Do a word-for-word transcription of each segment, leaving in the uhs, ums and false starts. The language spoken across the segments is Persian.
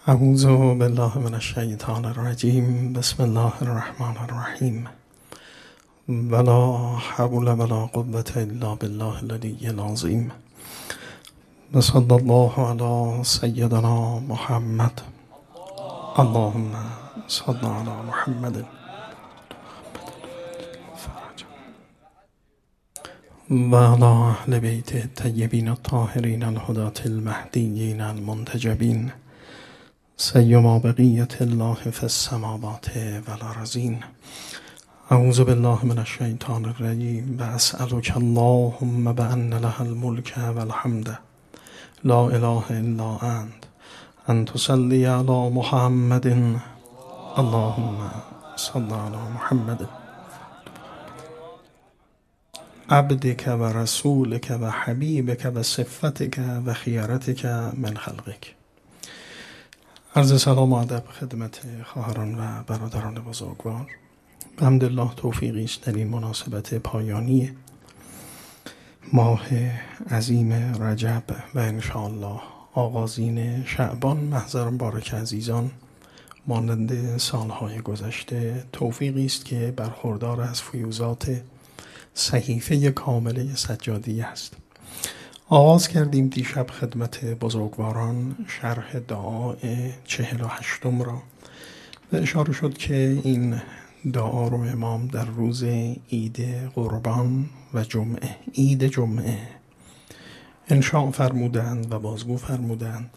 اعوذ بالله من الشیطان الرجیم. بسم الله الرحمن الرحیم. ولا حول ولا قوة الا بالله العلی العظیم. صلی الله علی سیدنا محمد. اللهم صل علی محمد و علی اهل بیت الطیبین الطاهرین الهداة المهدیین المنتجبین سیما بقیت الله فی السماوات والارضین. اعوذ بالله من الشیطان الرجیم و اسألک اللهم بأن له الملک والحمد لا اله الا انت ان تصلی علی محمد. اللهم صل علی محمد عبدک و رسولک و حبیبک و صفتک و خیرتک من خلقک. عرض سلام و ادب خدمت خواهران و برادران بزرگوار. الحمدلله توفیقی است در این مناسبت پایانی ماه عظیم رجب و انشاءالله آغازین شعبان. محضر مبارک عزیزان، مانند سالهای گذشته توفیقی است که برخوردار از فیوزات صحیفه کامله سجادی است. آغاز کردیم دیشب خدمت بزرگواران شرح دعای چهل و هشتم را و اشاره شد که این دعا رو امام در روز عید قربان و جمعه عید جمعه انشاء فرمودند و بازگو فرمودند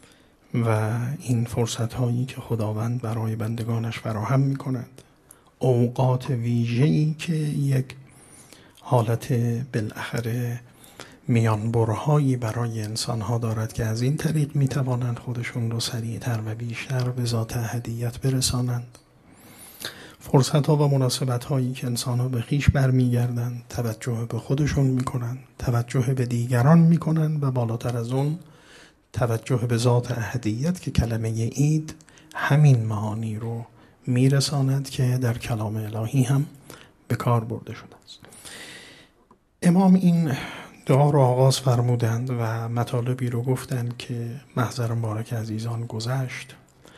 و این فرصت هایی که خداوند برای بندگانش فراهم می کند، اوقات ویژه‌ای که یک حالت بالاخره میانبرهایی برای انسانها دارد که از این طریق میتوانند خودشون رو سریعتر و بیشتر به ذات احدیت برسانند. فرصت ها و مناسبت هایی که انسان ها به خویش برمیگردند، توجه به خودشون میکنند، توجه به دیگران میکنند و بالاتر از اون توجه به ذات احدیت که کلمه عید همین معانی رو میرساند که در کلام الهی هم به کار برده شده است. امام این دعا رو آغاز فرمودند و مطالبی رو گفتند که محضر مبارک عزیزان گذشت.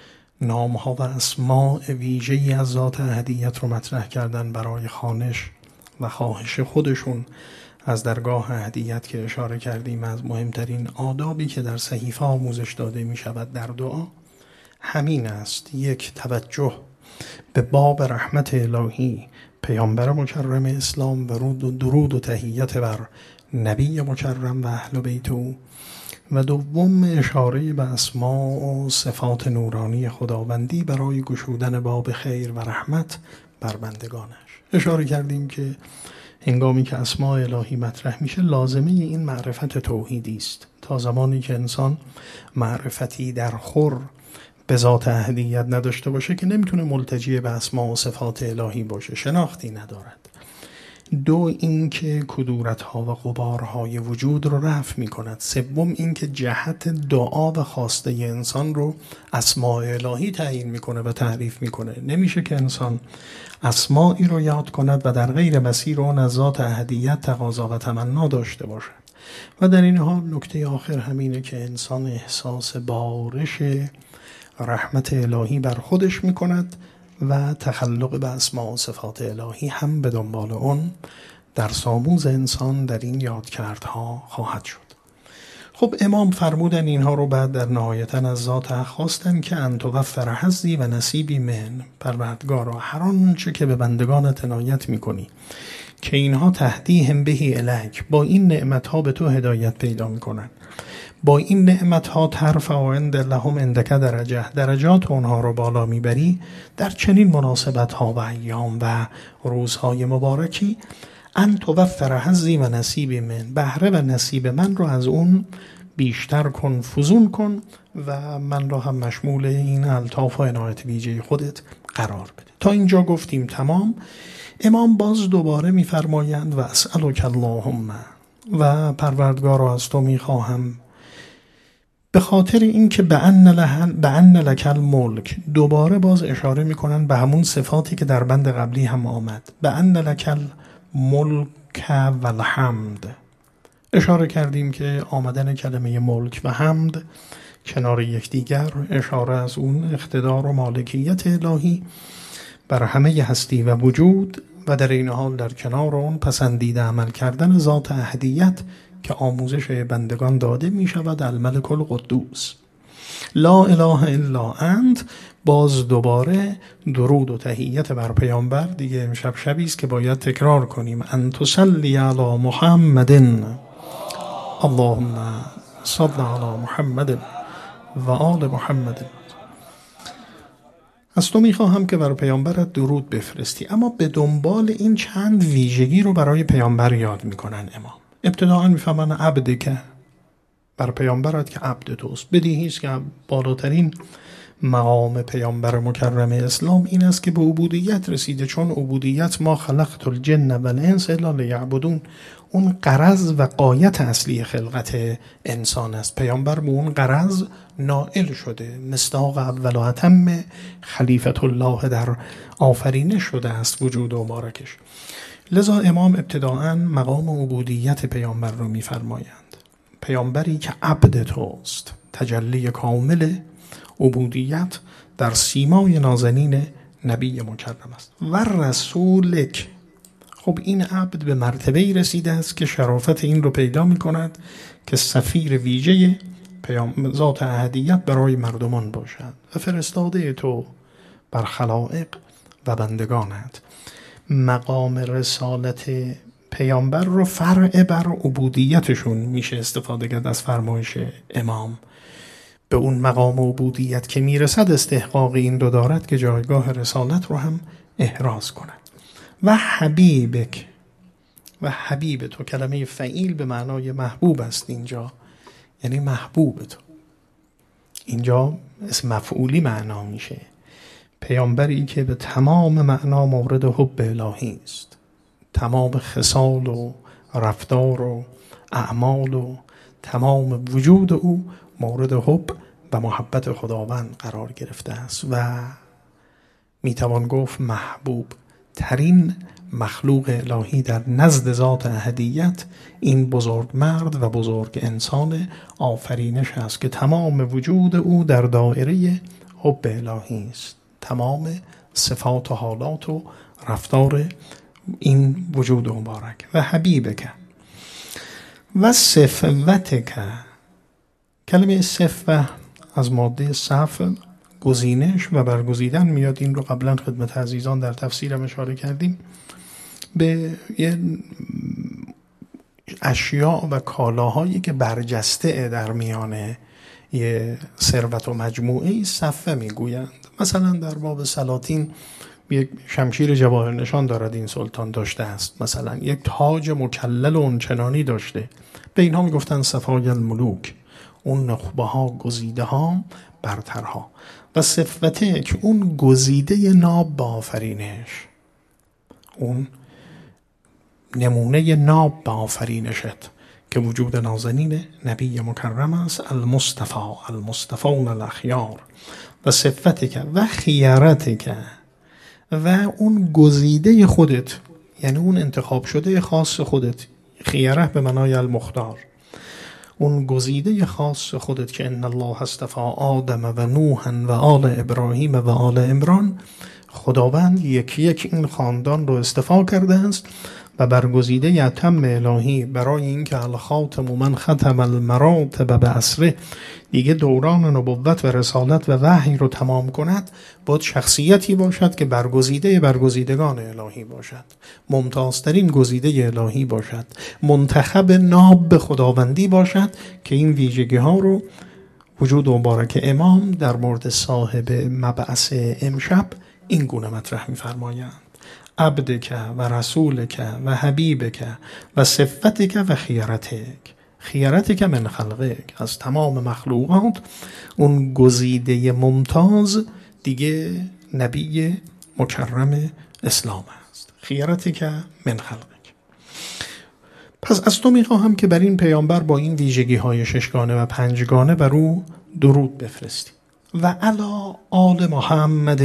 نامها و اسماء ویژه‌ای از ذات احدیت رو مطرح کردن برای خوانش و خواهش خودشون از درگاه احدیت که اشاره کردیم از مهمترین آدابی که در صحیفه آموزش داده می شود در دعا همین است: یک، توجه به باب رحمت الهی، پیامبر مکرم اسلام و رود و درود و تحیت بر نبی مکرم و اهل بیت او، و دوم اشاره به اسماء و صفات نورانی خداوندی برای گشودن باب خیر و رحمت بر بندگانش. اشاره کردیم که هنگامی که اسماء الهی مطرح میشه لازمه این معرفت توحیدی است. تا زمانی که انسان معرفتی در خور به ذات احدیت نداشته باشه که نمیتونه ملتجی به اسماء و صفات الهی باشه، شناختی ندارد. دو، اینکه کدورت‌ها و غبارهای وجود رو رفع می‌کند. سوم، اینکه جهت دعا و خواسته انسان رو اسماء الهی تعیین می‌کنه و تعریف می‌کنه. نمیشه که انسان اسمائی رو یاد کند و در غیر مسیر اون از ذات احدیت تقاضا و تمنا داشته باشد. و در این حال نکته آخر همینه که انسان احساس بارش رحمت الهی بر خودش می‌کند و تخلق به اسماء و صفات الهی هم به دنبال اون در ساموز انسان در این یادکردها خواهد شد. خب امام فرمودن اینها رو بعد در نهایتاً از ذات خواستن که ان توفر حظی و نصیبی من. پروردگارا هر آنچه که به بندگانت عنایت میکنی که اینها تهدیهم بهی الیک، با این نعمتها به تو هدایت پیدا میکنن، با این نعمتها ترفع عند لهم عندک درجه، درجات اونها رو بالا میبری در چنین مناسبت ها و ایام و روزهای مبارکی. ان توفر حظی و نصیب من، بهره و نصیب من رو از اون بیشتر کن، فزون کن و من را هم مشمول این الطاف و عنایت ویژه خودت قرار بده. تا اینجا گفتیم تمام. امام باز دوباره میفرمایند و اسألک اللهم، و پروردگار از تو میخواهم به خاطر اینکه به ان لک الملک. دوباره باز اشاره میکنن به همون صفاتی که در بند قبلی هم آمد، به ان لک الملک و الحمد. اشاره کردیم که آمدن کلمه ملک و حمد کنار یکدیگر، اشاره از اون اقتدار و مالکیت الهی بر همه هستی و وجود و در این حال در کنار اون پسندیده عمل کردن ذات احدیت که آموزش بندگان داده می شود الملک القدوس. لا اله الا انت. باز دوباره درود و تحیت بر پیامبر. دیگه امشب شبی است که باید تکرار کنیم ان تصلی علی محمد اللهم صل علی محمد و آل محمد. از تو میخواهم که بر پیامبرت درود بفرستی. اما به دنبال این چند ویژگی رو برای پیامبر یاد میکنن امام. ابتداء میفهمن عبد که بر پیامبرت که عبد توست. بدیهی است که بالاترین مقام پیامبر مکرم اسلام این است که به عبودیت رسیده، چون عبودیت ما خلقت الجن و الانس الا لیعبدون، اون غرض و غایت اصلی خلقت انسان است. پیامبر به اون غرض نائل شده، مصداق اول و اتم خلیفت الله در آفرینش شده است وجود و مبارکش. لذا امام ابتداءً مقام عبودیت پیامبر رو می‌فرمایند. پیامبری که عبد توست، تجلی کامل عبودیت در سیمای نازنین نبی مکرم است. و رسولک. خب این عبد به مرتبه‌ای رسیده است که شرافت این رو پیدا می‌کند که سفیر ویژه پیام ذات احدیت برای مردمان باشد و فرستاده تو بر خلائق و بندگانت. مقام رسالت پیامبر رو فرع بر عبودیتشون میشه استفاده کرد از فرمایش امام. به اون مقام عبودیت که میرسد استحقاق این رو دارد که جایگاه رسالت رو هم احراز کند. و حبیبک. و حبیب تو، کلمه فعیل به معنای محبوب است اینجا، یعنی محبوب تو. اینجا اسم مفعولی معنا میشه. پیامبری که به تمام معنا مورد حب الهی است. تمام خصال و رفتار و اعمال و تمام وجود او مورد حب و محبت خداوند قرار گرفته است و میتوان گفت محبوب ترین مخلوق الهی در نزد ذات احدیت این بزرگ مرد و بزرگ انسان آفرینش است که تمام وجود او در دایره حب الهی است. تمام صفات و حالات و رفتار این وجود مبارک. و حبیبک و صفوتک. کلمه صفوه از ماده صف، گزینش و برگزیدن میاد. این رو قبلا خدمت عزیزان در تفسیرم اشاره کردیم. به یه اشیاء و کالاهایی که برجسته در میانه یه ثروت و مجموعه صفه میگویند. مثلا در باب سلاطین یک شمشیر جواهر نشان دارد این سلطان داشته است، مثلا یک تاج مکلل و اونچنانی داشته. به اینها میگفتن صفای الملوک، اون نخبه ها، گزیده ها، برترها. و صفته که اون گزیده ناب با آفرینش، اون نمونه ناب با آفرینشت که وجود نازنین نبی مکرم است. المصطفى المصطفون الاخیار. و صفته که و خیارته که و اون گزیده خودت، یعنی اون انتخاب شده خاص خودت. خیاره به معنای المختار، اون گزیده خاص خودت که ان الله اصطفى آدم و نوحا و آل ابراهیم و آل عمران. خداوند یکی یک این خاندان رو اصطفا کرده است و برگزیده اتم الهی برای اینکه الخاتم من ختم المراتب به عصره، دیگه دوران نبوت و رسالت و وحی رو تمام کند، باید شخصیتی باشد که برگزیده برگزیدگان الهی باشد، ممتازترین گزیده الهی باشد، منتخب ناب به خداوندی باشد که این ویژگی ها رو وجود مبارک امام در مورد صاحب مبعث امشب این گونه مطرح می‌فرمایند. عبدک و رسولک و حبیبک و صفتک و خیارتک. خیارتک من خلقک، از تمام مخلوقات اون گزیده ممتاز دیگه نبی مکرم اسلام است. خیارتک من خلقک. پس از تو میخواهم که بر این پیامبر با این ویژگی های ششگانه و پنجگانه بر او درود بفرستی. و علی آل محمد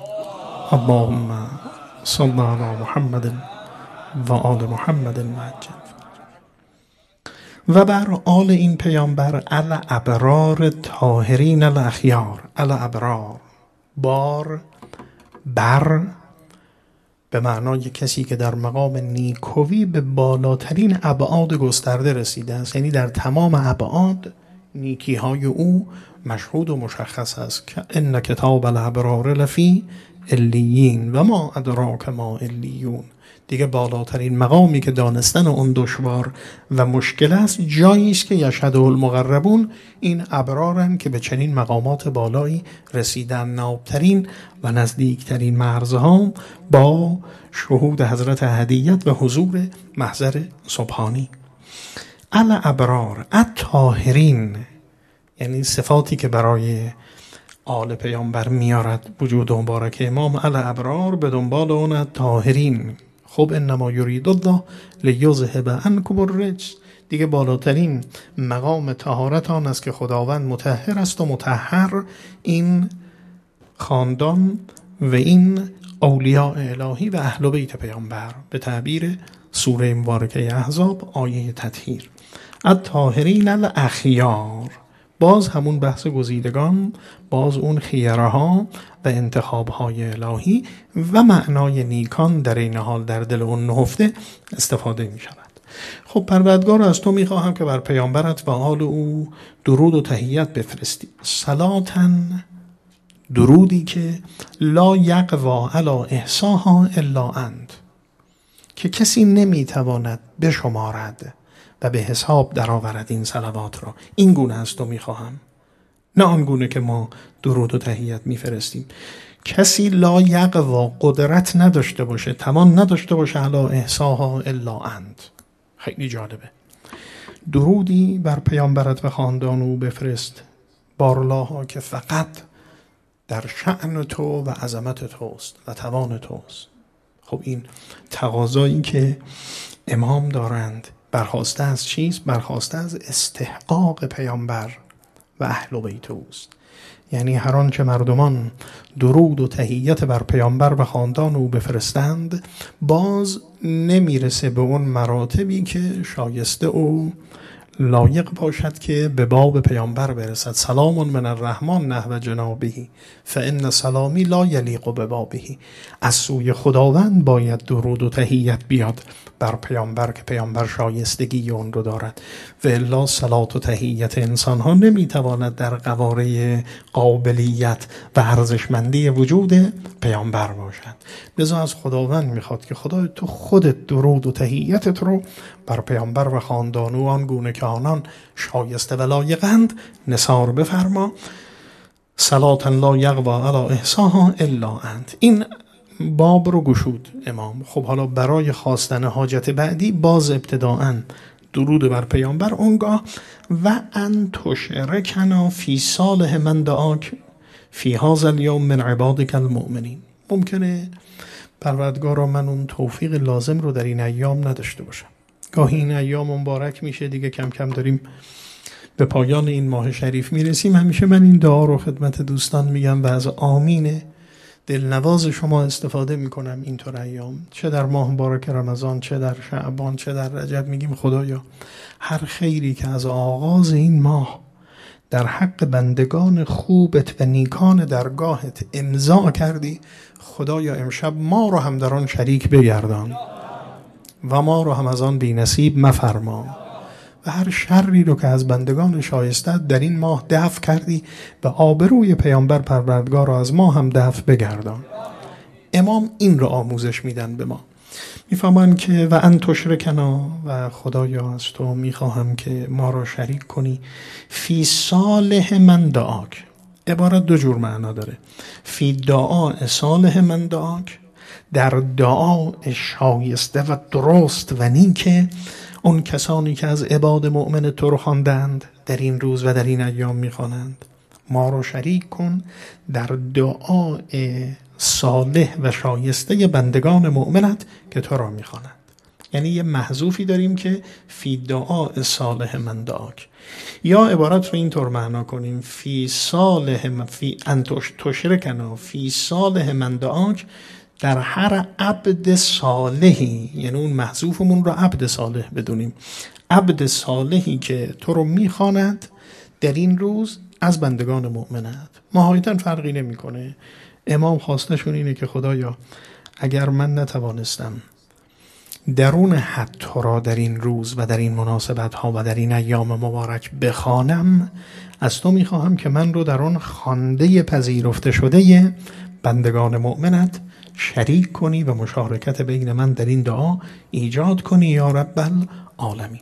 اللهم صل علی محمد و آل محمد مجد. و بر آل این پیامبر الابرار طاهرین الاخیار. الابرار بار بر به معنای کسی که در مقام نیکویی به بالاترین ابعاد گسترده رسیده است، یعنی در تمام ابعاد نیکی های او مشهود و مشخص است که ان کتاب الابرار لفی علیین و ما ادراک ما علیون. دیگه بالاترین مقامی که دانستن اون دشوار و مشکل است جایی است که یشهده المقربون، این ابرارن که به چنین مقامات بالایی رسیدن. نابترین و نزدیکترین مرزها با شهود حضرت احدیت و حضور محضر سبحانی. الابرار الطاهرین، یعنی صفاتی که برای آل پیامبر میارد وجود مبارک امام. الابرار به دنبال اون الطاهرین. خب انما یرید الله لیذهب عنکم الرجس، دیگه بالاترین مقام طهارت آن است که خداوند مطهر است و مطهر این خاندان و این اولیاء الهی و اهل بیت پیامبر، به تعبیر سوره مبارکه احزاب آیه تطهیر. الطاهرین الاخیار، باز همون بحث گزیدگان، باز اون خیره ها و انتخاب های الهی و معنای نیکان در این حال در دل اون نهفته استفاده می شود. خب پروردگار از تو می خواهم که بر پیامبرت و آل او درود و تحیت بفرستی. صلاتن، درودی که لا یقوا علی احصاها الا انت، که کسی نمی تواند بشمارد و به حساب درآورد این صلوات را. این گونه از تو میخواهم، نه آن گونه که ما درود و تحیت میفرستیم. کسی لا یقوا، قدرت نداشته باشه، توان نداشته باشه علی احصاها الا انت. خیلی جالبه. درودی بر پیامبرت و خاندان او بفرست بارلاها که فقط در شأن تو و عظمت توست و توان توست. خب این تقاضایی که امام دارند برخواسته از چیست؟ برخواسته از استحقاق پیامبر و اهل بیت اوست. یعنی هر آن که مردمان درود و تحیت بر پیامبر و خاندان او بفرستند باز نمیرسه به اون مراتبی که شایسته او لایق باشد که به باب پیامبر برسد. سلام من الرحمن نحو جنابه فان سلامی لا یلیق ببابه. از سوی خداوند باید درود و تحیت بیاد بر پیامبر که پیامبر شایستگی اون رو دارد، و الا صلات و تحیت انسان ها نمیتواند در قواره قابلیت و ارزشمندی وجود پیامبر باشد. لذا از خداوند میخواد که خدای تو خودت درود و تحیتت رو بر پیامبر و خاندان او آنگونه که آنان شایسته و لایقند نثار بفرما. صلاة لا یقوا علی احصاها الا انت. این باب رو گشود امام. خب حالا برای خواستن حاجت بعدی باز ابتداءً درود بر پیامبر، اونگاه و ان تشرکنا فی صالح من دعاک فی هذا الیوم من عبادک المؤمنین. ممکنه پروردگارا من اون توفیق لازم رو در این ایام نداشته باشم. گاهی این ایام مبارک میشه دیگه، کم کم داریم به پایان این ماه شریف میرسیم. همیشه من این دعا رو خدمت دوستان میگم و از آمین دلنواز شما استفاده میکنم اینطور ایام، چه در ماه مبارک رمضان، چه در شعبان، چه در رجب. میگیم خدایا هر خیری که از آغاز این ماه در حق بندگان خوبت و نیکان درگاهت امضا کردی، خدایا امشب ما رو هم در آن شریک بگردان و ما رو هم از آن بی نصیب مفرما، و هر شری رو که از بندگان شایسته در این ماه دفع کردی به آبروی پیامبر پروردگار رو از ما هم دفع بگردان. امام این رو آموزش میدن به ما، میفهمن که و ان تشرکنا، و خدایا از تو میخواهم که ما رو شریک کنی فی صالح من دعاک. عبارت دو جور معنا داره. فی دعا صالح من دعاک، در دعا شایسته و درست و نیک اون کسانی که از عباد مؤمن تو رو خواندند در این روز و در این ایام میخوانند، ما رو شریک کن در دعای صالح و شایسته بندگان مؤمنت که تو را میخوانند. یعنی یه محذوفی داریم که فی دعا صالح من دعاک، یا عبارت رو اینطور معنا کنیم فی صالح فی ان تشرکنا فی صالح من دعاک، در هر عبد صالحی، یعنی اون محذوفمون رو عبد صالح بدونیم، عبد صالحی که تو رو میخواند در این روز از بندگان مؤمنت. نهایتاً فرقی نمیکنه. امام خواستشون اینه که خدایا اگر من نتوانستم درون حد تو را در این روز و در این مناسبت ها و در این ایام مبارک بخوانم، از تو میخواهم که من رو در آن خوانده پذیرفته شده بندگان مؤمنت شریک کنی و مشارکت بین من در این دعا ایجاد کنی یا رب العالمین.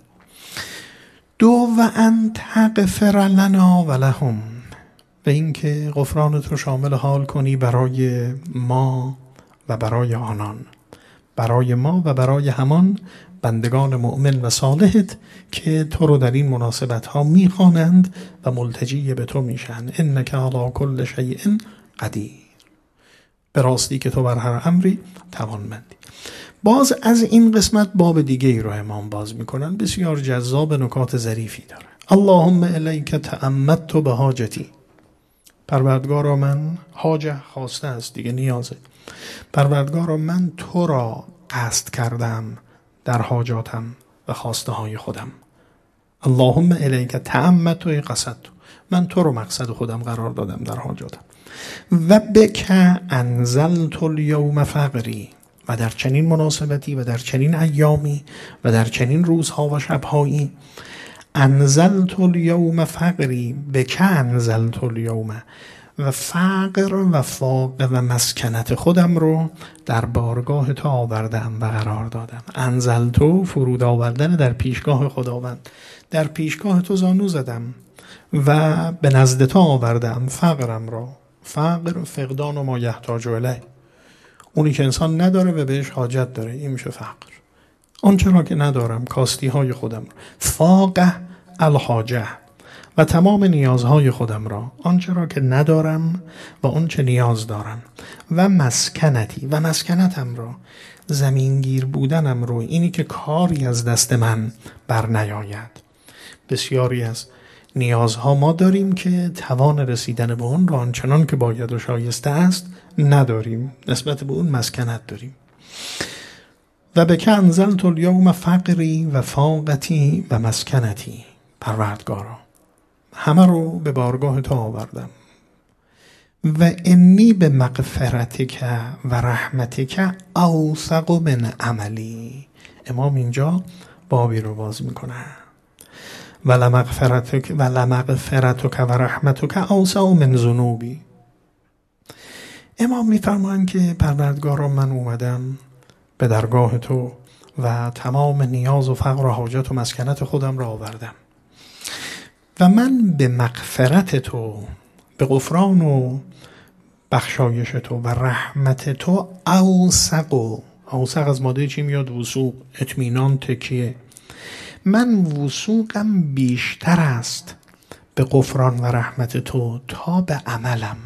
دو و ان تغفر لنا و لهم، و اینکه غفران تو شامل حال کنی برای ما و برای آنان، برای ما و برای همان بندگان مؤمن و صالحت که تو رو در این مناسبت ها میخوانند و ملتجی به تو میشن. انک علی کل شیء قدیر، به راستی که تو بر هر امری توانمندی. باز از این قسمت باب دیگه ای رو امام باز میکنن، بسیار جذاب، نکات ظریفی داره. اللهم الیک تأمدت به حاجتی، پروردگارا من، حاجه خواسته است دیگه، نیازه. پروردگارا من تو را قصد کردم در حاجاتم و خواسته های خودم. اللهم الیک تأمدت و قصدت، من تو رو مقصد خودم قرار دادم در حاجاتم. و بک انزلت الیوم فقری، و در چنین مناسبتی و در چنین ایامی و در چنین روزها و شبهایی انزلت الیوم فقری، بک انزلت الیوم، و فقر و فاقه و مسکنت خودم رو در بارگاه تو آوردم و قرار دادم. انزلتو فرود آوردن در پیشگاه خداوند، در پیشگاه تو زانو زدم و به نزد تو آوردم فقرم را. فقر فقدان و ما یحتاج الیه، اونی که انسان نداره و بهش حاجت داره، این میشه فقر. آنچه را که ندارم، کاستی های خودم را. فاقه الحاجه، و تمام نیازهای خودم را، آنچه را که ندارم و آنچه نیاز دارم. و مسکنتی، و مسکنتم را، زمینگیر بودنم رو، اینی که کاری از دست من بر نیاید. بسیاری از نیازها ما داریم که توان رسیدن به اون را آنچنان که باید و شایسته است نداریم، نسبت به اون مسکنت داریم. و بک انزلت الیوم فقری و فاقتی و مسکنتی، پروردگارا همه رو به بارگاه تو آوردم. و انی به مغفرتک و رحمتک اوثق من عملی. امام اینجا بابی رو باز میکنه. و لمغفرتک و لمغفرتک و رحمتک اوثق من ذنوبی. امام میفرمایند که پروردگارا من اومدم به درگاه تو و تمام نیاز و فقر و حاجت و مسکنت خودم را آوردم و من به مغفرت تو، به غفران و بخشایش تو و رحمت تو اوثق. اوثق از ماده چی میاد؟ وثوق، اطمینان، تکیه. من وثوقم بیشتر است به غفران و رحمت تو تا به عملم.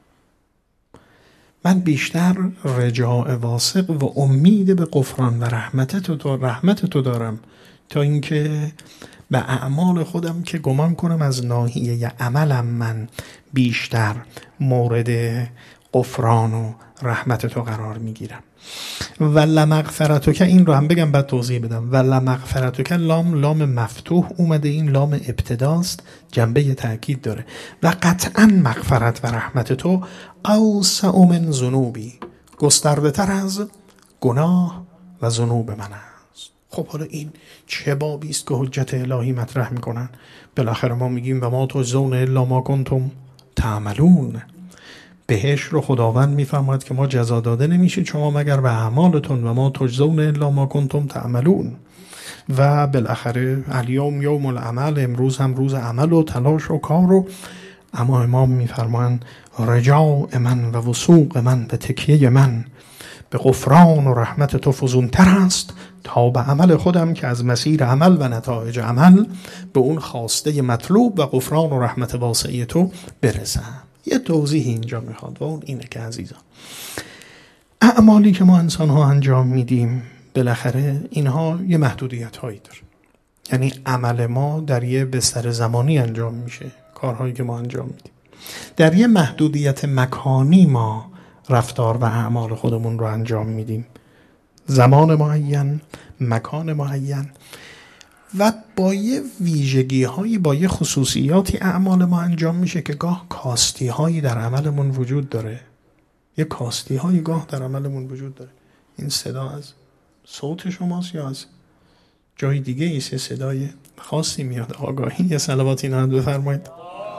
من بیشتر رجاء واثق و امید به غفران و رحمت تو, تو رحمت تو دارم تا اینکه به اعمال خودم که گمان کنم از ناحیه عملم من بیشتر مورد غفران و رحمت تو قرار میگیرم. و لمغفرتو، که این رو هم بگم بعد توضیح بدم. و لمغفرتو که لام لام مفتوح اومده، این لام ابتداست، جنبه تأکید داره. و قطعا مغفرت و رحمت تو اوسع من ذنوبی، گسترده تر از گناه و ذنوب من است. خب حالا این چه بابی است که حجت الهی مطرح میکنن؟ بالاخره ما میگیم و ما تجزون الا ما کنتم تعملون. بهش رو خداوند میفرماید که ما جزا داده نمیشید شما مگر به اعمالتون، و ما تجزون الا ما کنتم تعملون. و بالاخره الیوم یوم العمل، امروز هم روز عمل و تلاش و کار رو. اما امام میفرمایند رجاء من و وثوق من به تکیه من به غفران و رحمت تو فزونتر است تا به عمل خودم که از مسیر عمل و نتایج عمل به اون خواسته مطلوب و غفران و رحمت واسعی تو برسم. یه توضیح اینجا میخواد و اون اینه که عزیزان، اعمالی که ما انسان ها انجام میدیم بالاخره اینها یه محدودیت هایی داره. یعنی عمل ما در یه بستر زمانی انجام میشه، کارهایی که ما انجام میدیم در یه محدودیت مکانی ما رفتار و اعمال خودمون رو انجام میدیم. زمان معین، مکان معین و با یه ویژگی هایی، با یه خصوصیاتی اعمال ما انجام میشه که گاه کاستی هایی در عملمون وجود داره. یه کاستی هایی گاه در عملمون وجود داره. این صدا از صوت شماست یا از جای دیگه ایست؟ صدای خاصی میاد. آگاهی یه صلواتی نهاد بفرمایید.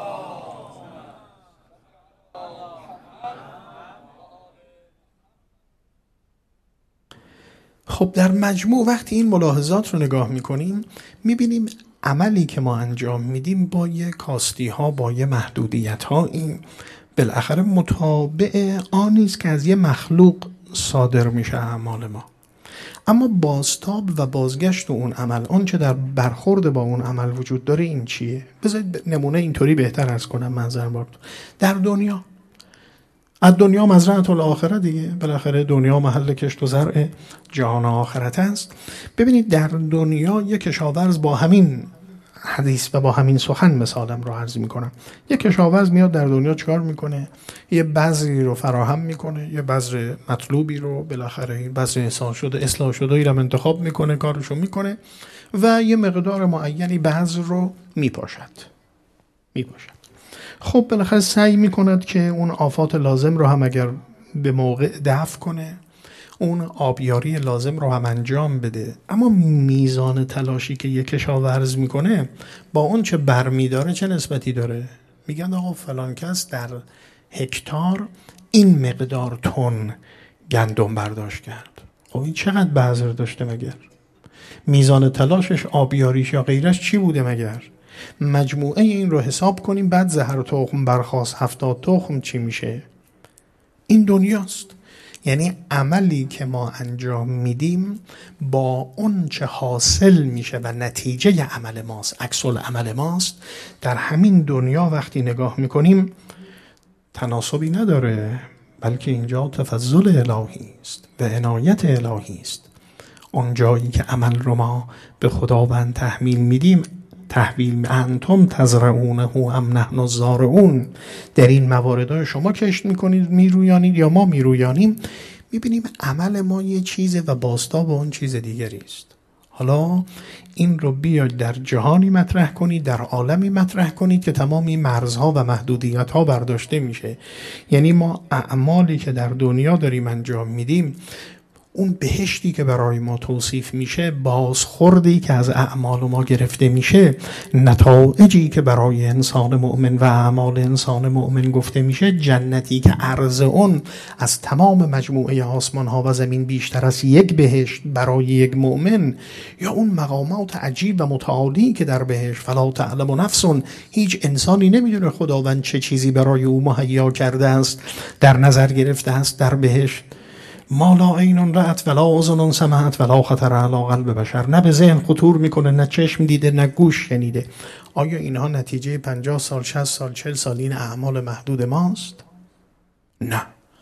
خب در مجموع وقتی این ملاحظات رو نگاه میکنیم میبینیم عملی که ما انجام میدیم با یه کاستی ها، با یه محدودیت ها، این بالاخره مطابق آنیست که از یه مخلوق صادر میشه اعمال ما. اما بازتاب و بازگشت اون عمل، آن چه در برخورد با اون عمل وجود داره، این چیه؟ بذارید نمونه اینطوری بهتر از کنم منظر بارد. در دنیا، از دنیا مزرعه الاخره دیگه، بالاخره دنیا محل کشت و زرع جهان آخرت است. ببینید در دنیا یک کشاورز، با همین حدیث و با همین سخن مثالم رو عرض میکنم، یک کشاورز میاد در دنیا چیکار میکنه؟ یه بذری رو فراهم میکنه، یه بذر مطلوبی رو، بالاخره این بذر اصلاح شده اصلاح شده ای رو انتخاب میکنه، کارشو میکنه و یه مقدار معینی بذر رو میپاشد میپاشد خب بالاخره سعی میکند که اون آفات لازم رو هم اگر به موقع دفع کنه، اون آبیاری لازم رو هم انجام بده. اما میزان تلاشی که یک کشاورز میکنه با اون چه برمیداره چه نسبتی داره؟ میگن آقا فلان کس در هکتار این مقدار تن گندم برداشت کرد. خب این چقدر بذر داشته مگر؟ میزان تلاشش، آبیاریش یا غیرش چی بوده مگر؟ مجموعه این رو حساب کنیم، بعد زهر و تخم برخاست هفتاد تخم چی میشه؟ این دنیاست. یعنی عملی که ما انجام میدیم با اون چه حاصل میشه و نتیجه عمل ماست، عکس العمل ماست، در همین دنیا وقتی نگاه میکنیم تناسبی نداره، بلکه اینجا تفضل الهی است و عنایت الهی است. اون جایی که عمل رو ما به خداوند تحمیل میدیم، تحویل انتم تزرعونه ام نحن الزارعون، در این موارد شما کشت میکنید میرویانید یا ما میرویانیم، میبینیم عمل ما یه چیزه و بازتاب اون چیز دیگری است. حالا این رو بیاید در جهانی مطرح کنید، در عالمی مطرح کنید که تمامی مرزها و محدودیت‌ها برداشته میشه. یعنی ما اعمالی که در دنیا داریم انجام میدیم، اون بهشتی که برای ما توصیف میشه، بازخوردی که از اعمال ما گرفته میشه، نتایجی که برای انسان مؤمن و اعمال انسان مؤمن گفته میشه، جنتی که عرض اون از تمام مجموعه آسمان ها و زمین بیشتر از یک بهشت برای یک مؤمن، یا اون مقامات عجیب و متعالی که در بهشت، فلا تعلم نفس، هیچ انسانی نمیدونه خداوند چه چیزی برای او مهیا کرده است، در نظر گرفته است در بهشت. ما لا عین رأت ولا اذن سمعت ولا خطر علی قلب بشر، نه به ذهن خطور میکنه، نه چشم دیده، نه گوش شنیده. آیا اینها نتیجه پنجاه سال، شصت سال، چهل سال این اعمال محدود ماست؟ نه.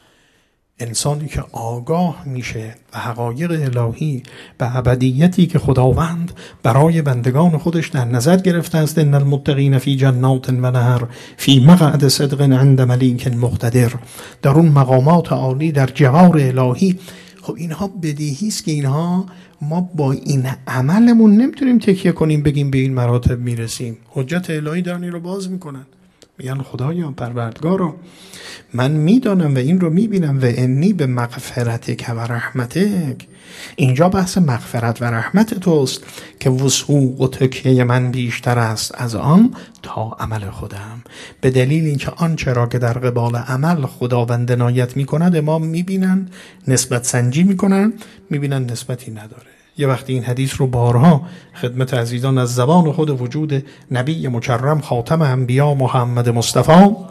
انسانی که آگاه میشه و حقایق الهی و ابدیتی که خداوند برای بندگان خودش در نظر گرفته است، ان المتقین فی جنات و نهر فی مقعد صدق عند ملیک مقتدر، در اون مقامات عالی در جوار الهی. خب اینها بدیهی است که اینها ما با این عملمون نمیتونیم تکیه کنیم بگیم به این مراتب میرسیم. حجت الهی در این رو باز میکنن، میگن خدایا پروردگارا، من میدانم و این رو میبینم و انی به مغفرتک و رحمتک، اینجا بحث مغفرت و رحمت توست که وسوق و تکیه من بیشتر است از آن تا عمل خودم، به دلیل اینکه آنچه را که در قبال عمل خداوند عنایت میکند ما میبینن، نسبت سنجی میکنن، میبینن نسبتی نداره. یه وقتی این حدیث رو بارها خدمت عزیزان از زبان خود وجود نبی مکرم خاتم انبیا محمد مصطفی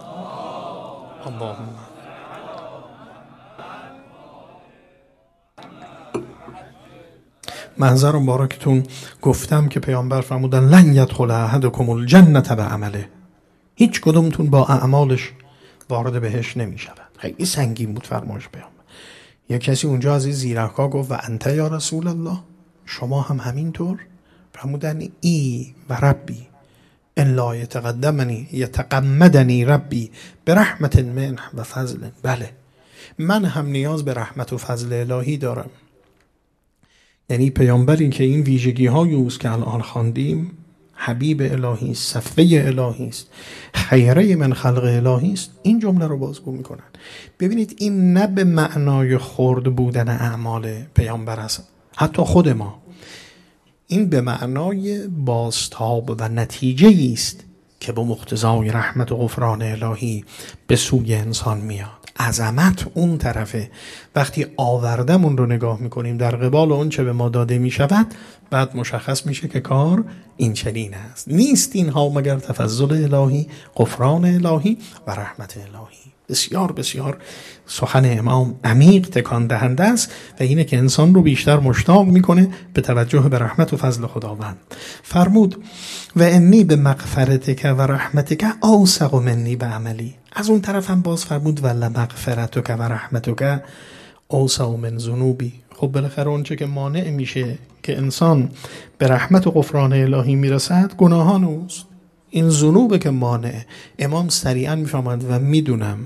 اللهم منظر مبارکتون گفتم که پیامبر فرمودن لن یدخل احدکم الجنة بعمله، هیچ کدومتون با اعمالش وارد بهشت نمیشود. خیلی سنگین بود فرمایش پیامبر. یک کسی اونجا از این زیرکا گفت و انت یا رسول الله، شما هم همینطور؟ فرمودن ای و ربی ان لا یتقدمنی یتقمدنی ربی برحمت منه و فضل. بله، من هم نیاز به رحمت و فضل الهی دارم. یعنی پیامبری که این ویژگی های اوست که الان خواندیم، حبیب الهی است، صفوه الهی است، خیره من خلق الهی است، این جمله رو بازگو میکنن. ببینید این نه به معنای خرد بودن اعمال پیامبر است، حتی خود ما، این به معنای بازتاب و نتیجه است که با مقتضای رحمت و غفران الهی به سوی انسان میاد. عظمت اون طرفه. وقتی آوردمون رو نگاه میکنیم در قبال اون چه به ما داده میشود، بعد مشخص میشه که کار این چنین است. نیست اینها مگر تفضل الهی، غفران الهی و رحمت الهی. بسیار بسیار سخن امام عمیق تکان دهنده است و اینه که انسان رو بیشتر مشتاق میکنه به توجه به رحمت و فضل خداوند. فرمود و انی به مغفرتک و رحمتک اوثق منی به عملی. از اون طرف هم باز فرمود ول مغفرتک و رحمتک اوثق من ذنوبی. خب بالاخره اون چه که مانع میشه که انسان به رحمت و غفران الهی میرسد گناهان اوست. این ذنوبه که مانع. امام سریعا میفهمد و میدونم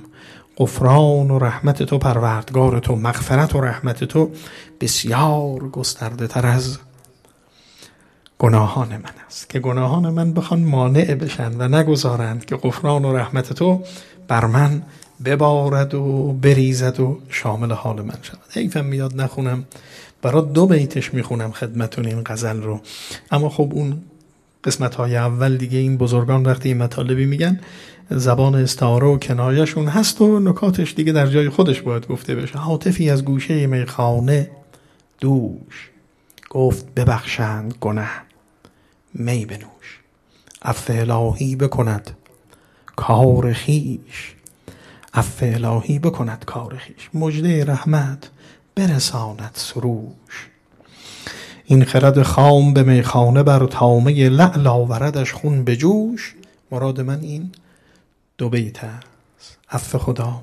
غفران و رحمت تو پروردگار تو، مغفرت و رحمت تو بسیار گسترده تر از گناهان من است که گناهان من بخوان مانع بشن و نگذارند که غفران و رحمت تو بر من ببارد و بریزد و شامل حال من شود. حیفم میاد نخونم، برای دو بیتش میخونم خدمتون این غزل رو، اما خب اون قسمت های اول دیگه این بزرگان وقتی این مطالبی میگن زبان استعاره و کنایشون هست و نکاتش دیگه در جای خودش باید گفته بشه. هاتفی از گوشه میخانه دوش گفت ببخشند گناه می بنوش، عفو الهی بکند کار خیش، عفو الهی بکند کار خیش، مژده رحمت برساند سروش. این خرد خام به میخانه بر طامه لعل آوردش خون به جوش. مراد من این دو بیت است. عفو خدا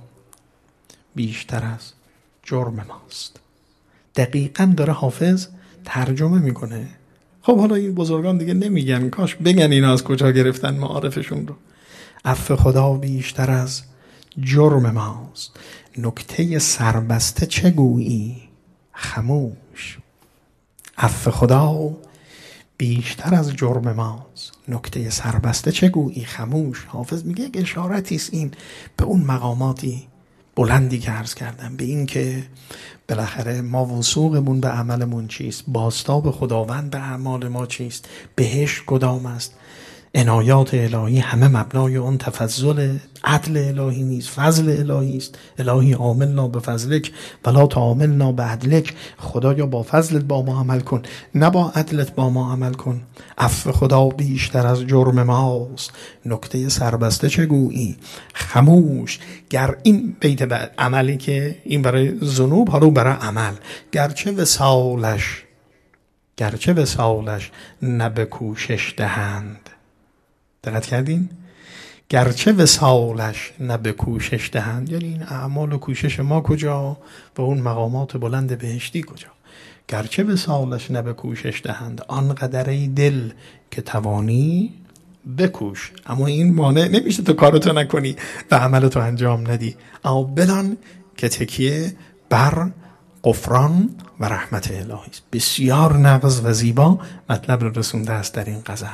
بیشتر از جرم ماست. دقیقاً داره حافظ ترجمه میکنه. خب حالا این بزرگان دیگه نمیگن، کاش بگن اینا از کجا گرفتن معارفشون رو. عفو خدا بیشتر از جرم ماست، نکته سربسته چه گویی خموش. عفو خدا بیشتر از جرم ماست، نکته سربسته چه گویی خموش. حافظ میگه یک اشارتی است این به اون مقاماتی بلندی که عرض کردم، به این که بالاخره ما وثوقمون به عملمون چیست، بازتاب خداوند به اعمال ما چیست، بهشت کدام است. عنایات الهی همه مبنای اون تفضل عدل الهی نیست، فضل الهی است. الهی عاملنا به فضلک ولا تعاملنا به عدلک. خدایا با فضلت با ما عمل کن، نه با عدلت با ما عمل کن. عفو خدا بیشتر از جرم ماست، نکته سربسته چه گویی خموش. گر این بیت عملی که این برای ذنوب، حالا برای عمل. گرچه وصالش گرچه وصالش نه به کوشش دهند. دقت کردین؟ گرچه وصالش نه به کوشش دهند، یعنی این اعمال و کوشش ما کجا و اون مقامات بلند بهشتی کجا. گرچه وصالش نه به کوشش دهند، آنقدر ای دل که توانی بکوش. اما این مانع نمیشه تو کارتو نکنی و عملتو انجام ندی، اما بدان که تکیه بر غفران و رحمت الهی است. بسیار نغز و زیبا مطلب رو رسونده است در این غزل.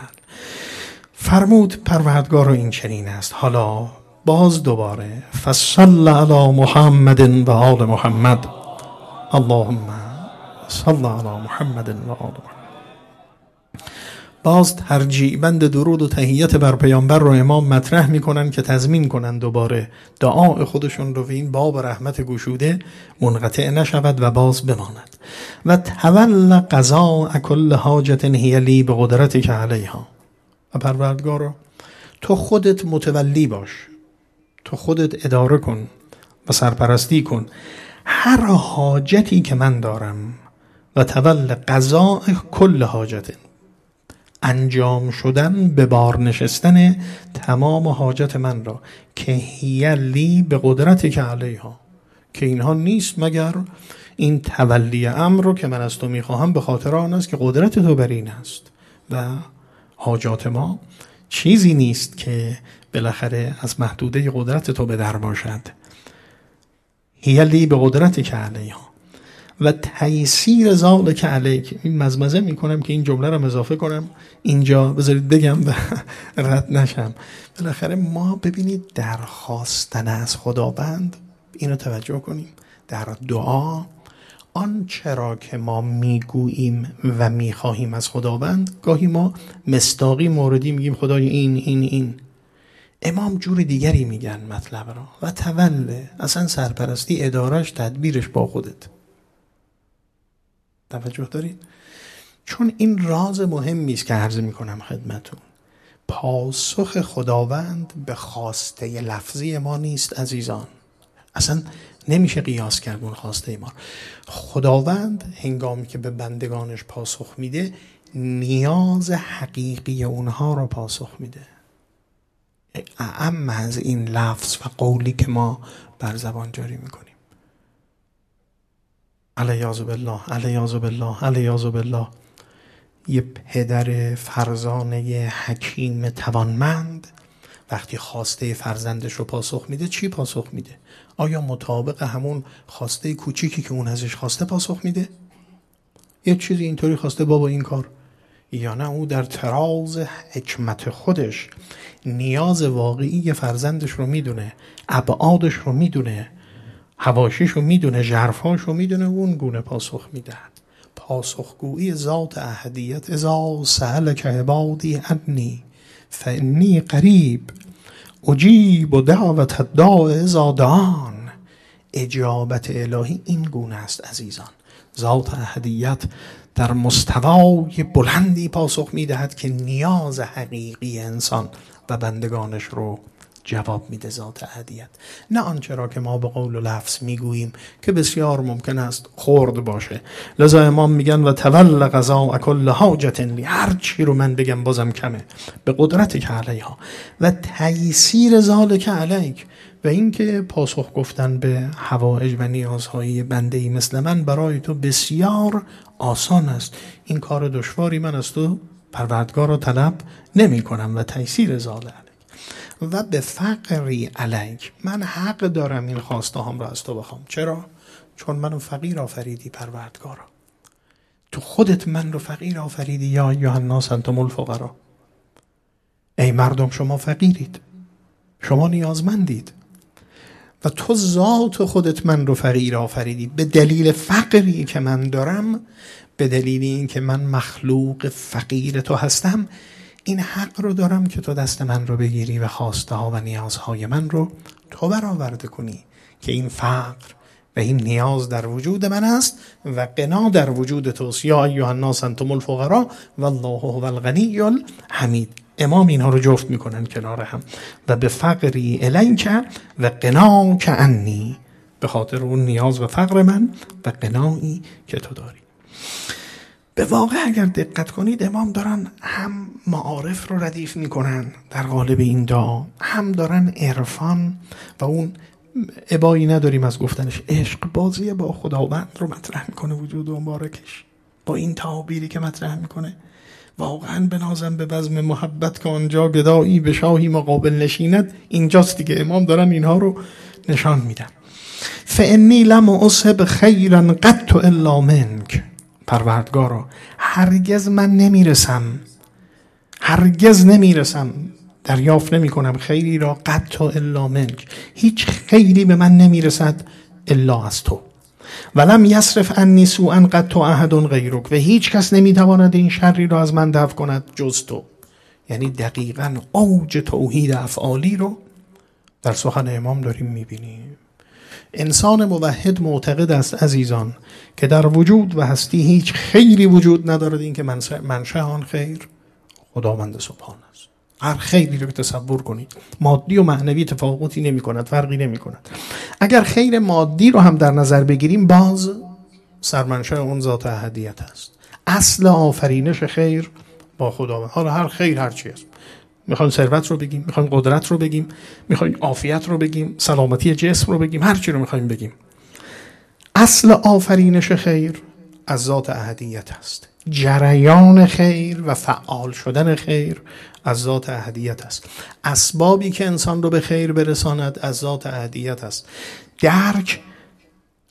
فرمود پروردگار رو این چنین است. حالا باز دوباره فصل علی محمد و آل محمد، اللهم صل علی محمد و آل محمد. باز ترجیع بند درود و تحیت بر پیامبر رو امام مطرح میکنن که تضمین کنن دوباره دعای خودشون رو و این باب رحمت گشوده منقطع نشود و باز بماند. و تول قضاء کل حاجت هی لی به قدرتک علیها. و پروردگارا تو خودت متولی باش، تو خودت اداره کن و سرپرستی کن هر حاجتی که من دارم. و تول قضاء کل حاجت، انجام شدن به بار نشستن تمام حاجت من را، که هی لی به قدرتک علیها، که اینها نیست مگر این تولی امر رو که من از تو میخواهم به خاطر آن است که قدرت تو بر این است. و حاجات ما چیزی نیست که بالاخره از محدوده قدرت تو به در باشد. هی لی به قدرت که علیها و تیسیر ذالک علیک. این مزمزه میکنم که این جمله رو اضافه کنم اینجا، بذارید بگم و رد نشم. بالاخره ما ببینید در خواستن از خداوند اینو توجه کنیم، در دعا آنچه را که ما میگوییم و میخواهیم از خداوند، گاهی ما مصداقی موردی میگیم خدای این این این، امام جور دیگری میگن مطلب را. و توله، اصلا سرپرستی، ادارش، تدبیرش با خودت. توجه دارید؟ چون این راز مهمی است که عرض میکنم خدمتون. پاسخ خداوند به خواسته لفظی ما نیست عزیزان، اصلا نمیشه قیاس کرد اون خواسته ما. خداوند هنگامی که به بندگانش پاسخ میده، نیاز حقیقی اونها رو پاسخ میده، اعم از این لفظ و قولی که ما بر زبان جاری میکنیم. علیاذ بالله، علیاذ بالله، علیاذ بالله. یه پدر فرزانه حکیم توانمند وقتی خواسته فرزندش رو پاسخ میده، چی پاسخ میده؟ آیا مطابق همون خواسته کوچیکی که اون ازش خواسته پاسخ میده؟ یه چیزی اینطوری خواسته بابا این کار، یا نه او در تراز حکمت خودش نیاز واقعی فرزندش رو میدونه، ابعادش رو میدونه، حواشیش رو میدونه، ژرفاش رو میدونه، اون گونه پاسخ میده. پاسخگویی ذات احدیت، اذا سألک عبادی عنی فانی قریب اجیب دعوت الداع اذا دعان. اجابت الهی این گونه است عزیزان. ذات احدیت در مستوای بلندی پاسخ میدهد که نیاز حقیقی انسان و بندگانش رو جواب میده. ذات احدیت، نه آنچه را که ما به قول و لفظ میگوییم که بسیار ممکن است خرد باشه. لذا امام میگن و تول قضاء کل حاجت لی، هر چی رو من بگم بازم کمه، به قدرت که علیها و تیسیر ذالک علیک، و اینکه پاسخ گفتن به حوائج و نیازهای بنده‌ای مثل من برای تو بسیار آسان است. این کار دشواری من از تو پروردگار را طلب نمی کنم. و تیسیر ذالک و به فقری علیک، من حق دارم این خواسته هم را از تو بخوام. چرا؟ چون منو فقیر آفریدی پروردگارا، تو خودت من رو فقیر آفریدی. یا ایها الناس انتم الفقراء، ای مردم شما فقیرید، شما نیازمندید، و تو ذات خودت من رو فقیر آفریدی. به دلیل فقری که من دارم، به دلیل این که من مخلوق فقیر تو هستم، این حق رو دارم که تو دست من رو بگیری و خواسته ها و نیازهای من رو تو برآورده کنی، که این فقر و این نیاز در وجود من است و غنا در وجود توست. یا ایها الناس انتم الفقراء والله هو الغنی الحمید. امام اینها رو جفت میکنن کنار هم. و به فقری الیک و غناک عنی، به خاطر اون نیاز و فقر من و غنایی که تو داری. به واقع اگر دقت کنید امام دارن هم معارف رو ردیف میکنن در قالب این دعا، هم دارن عرفان و اون ابایی نداریم از گفتنش، عشق بازی با خداوند رو مطرح میکنه وجود و مبارکش. با این تعابیری که مطرح میکنه واقعا بنازم به بزم محبت که آنجا گدایی به شاهی مقابل نشیند. اینجاست دیگه امام دارن اینها رو نشان میدن. فانی لم اصب خیرا قط الا منک، پروردگارا هرگز من نمیرسم، هرگز نمیرسم، دریافت نمی کنم خیری را قط الا منک، هیچ خیری به من نمیرسد الا از تو. ولم یصرف عنی سوءا قط احد غیرک، و هیچ کس نمیتواند این شری را از من دفع کند جز تو. یعنی دقیقاً اوج توحید افعالی رو در سخن امام داریم میبینیم. انسان موحد معتقد است عزیزان که در وجود و هستی هیچ خیری وجود ندارد، این که منشأ آن خیر خداوند سبحان است. هر خیری رو تصور کنید، مادی و معنوی تفاوتی نمی کند، فرقی نمی کند. اگر خیر مادی رو هم در نظر بگیریم، باز سرمنشأ اون ذات احدیت است. اصل آفرینش خیر با خداوند. حالا هر خیر هر چی است، میخوایم ثروت رو بگیم، میخوایم قدرت رو بگیم، میخوایم عافیت رو بگیم، سلامتی جسم رو بگیم، هر چی رو میخوایم بگیم، اصل آفرینش خیر از ذات احدیت است. جریان خیر و فعال شدن خیر از ذات احدیت است. اسبابی که انسان رو به خیر برساند از ذات احدیت است. درک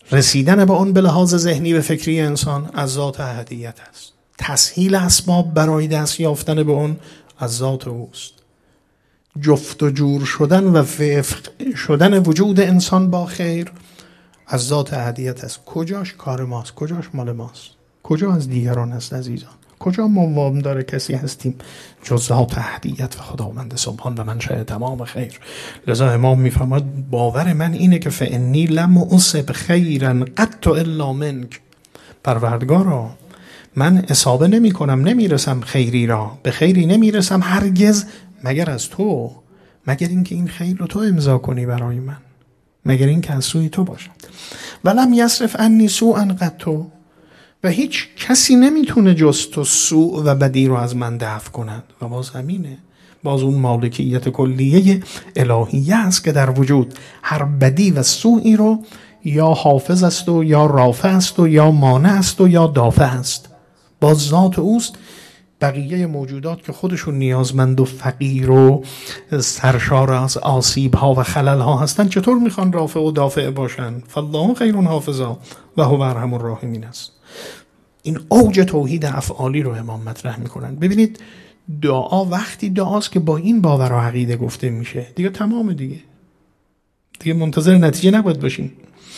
رسیدن به اون به لحاظ ذهنی و فکری انسان از ذات احدیت است. تسهیل اسباب برای دست یافتن به اون از ذات اوست. جفت و جور شدن و وفق شدن وجود انسان با خیر از ذات احدیت است. کجاش کار ماست؟ کجاش مال ماست؟ کجا از دیگران است عزیزان؟ کجا ما وام داره کسی هستیم جز ذات احدیت و خداوند سبحان و منشأ تمام خیر؟ لذا امام میفرماد باور من اینه که فانی لم اصب خیرا قط الا منک. پروردگارا من اصابه نمی کنم، نمیرسم خیری را، به خیری نمیرسم هرگز مگر از تو، مگر اینکه این خیر رو تو امضا کنی برای من، مگر اینکه از سوی تو باشد. ولم یصرف عنی سوءا قط، و هیچ کسی نمیتونه جز تو سوء و بدی رو از من دفع کند. و باز همینه، باز اون مالکیت کلیه الهیه است که در وجود هر بدی و سوئی رو یا حافظ است و یا رافع است و یا مانع است و یا دافع است. باز ذات اوست. بقیه موجودات که خودشون نیازمند و فقیر و سرشار از آسیب ها و خلل ها هستن چطور میخوان رافع و دافع باشن؟ فالله خیر حافظا و هو ارحم الراحمین است. این اوج توحید افعالی رو امام مطرح میکنن. ببینید دعا وقتی دعاست که با این باور و عقیده گفته میشه دیگه تمام، دیگه دیگه منتظر نتیجه نباید باشیم.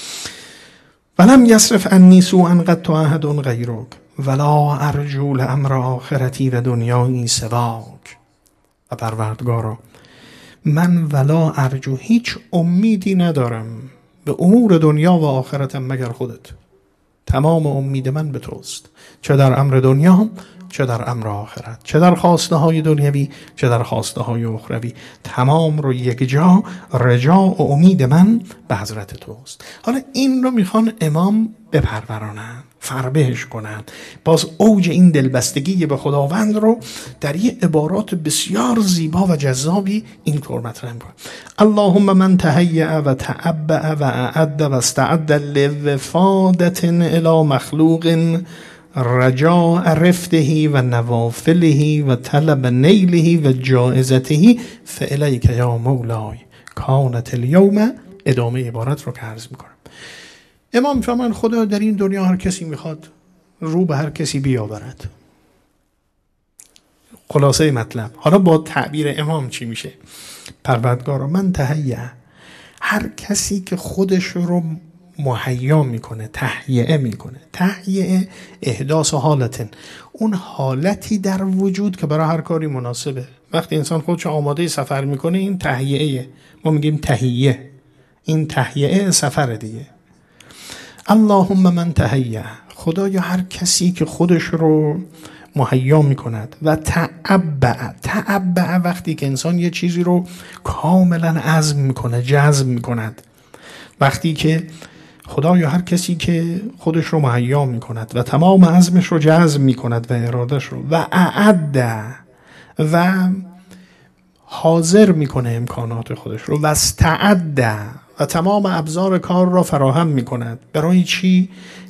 ولم یصرف عنی سوءا قط احد غیرک ولا ارجو لامر آخرتی و دنیایی سواک. و پروردگارا من ولا ارجو هیچ امیدی ندارم به امور دنیا و آخرتم مگر خودت. تمام امید من به توست، چه در امر دنیا چه در امر آخرت، چه در خواسته های دنیوی چه در خواسته های اخروی. تمام رو یک جا رجا و امید من به حضرت توست. حالا این رو میخوان امام بپرورانن، فربهش کنن. باز اوج این دلبستگی به خداوند رو در یه عبارات بسیار زیبا و جذابی اینطور مطرح میکنن. اللهم من تهیأ و تعبأ و اعد و استعد لوفادة الی مخلوق رجاء رفته و نوافله و طلب نیله و جائزته فالیک یا مولای کانت الیوم. ادامه عبارت رو که عرض میکنم. امام میفرمان خدا در این دنیا هر کسی میخواد رو به هر کسی بیاورد. خلاصه مطلب. حالا با تعبیر امام چی میشه؟ پروردگارا من تهیأ، هر کسی که خودش رو مهیا میکنه، تهیئه میکنه. تهیئه احداث حالتن، اون حالتی در وجود که برای هر کاری مناسبه. وقتی انسان خودش آماده سفر میکنه این تهیئه، ما میگیم تهیئه. این تهیئه سفر دیگه. اللهم من تهیأ، خدایا هر کسی که خودش رو مهیا میکند و تعبع. تعبع وقتی که انسان یه چیزی رو کاملا عزم میکنه، جزم میکند. وقتی که خدایا هر کسی که خودش رو مهیا میکند و تمام عزمش رو جزم میکند و ارادش رو و اعد و حاضر میکنه امکانات خودش رو و استعد و تمام ابزار کار را فراهم میکند. برای چی؟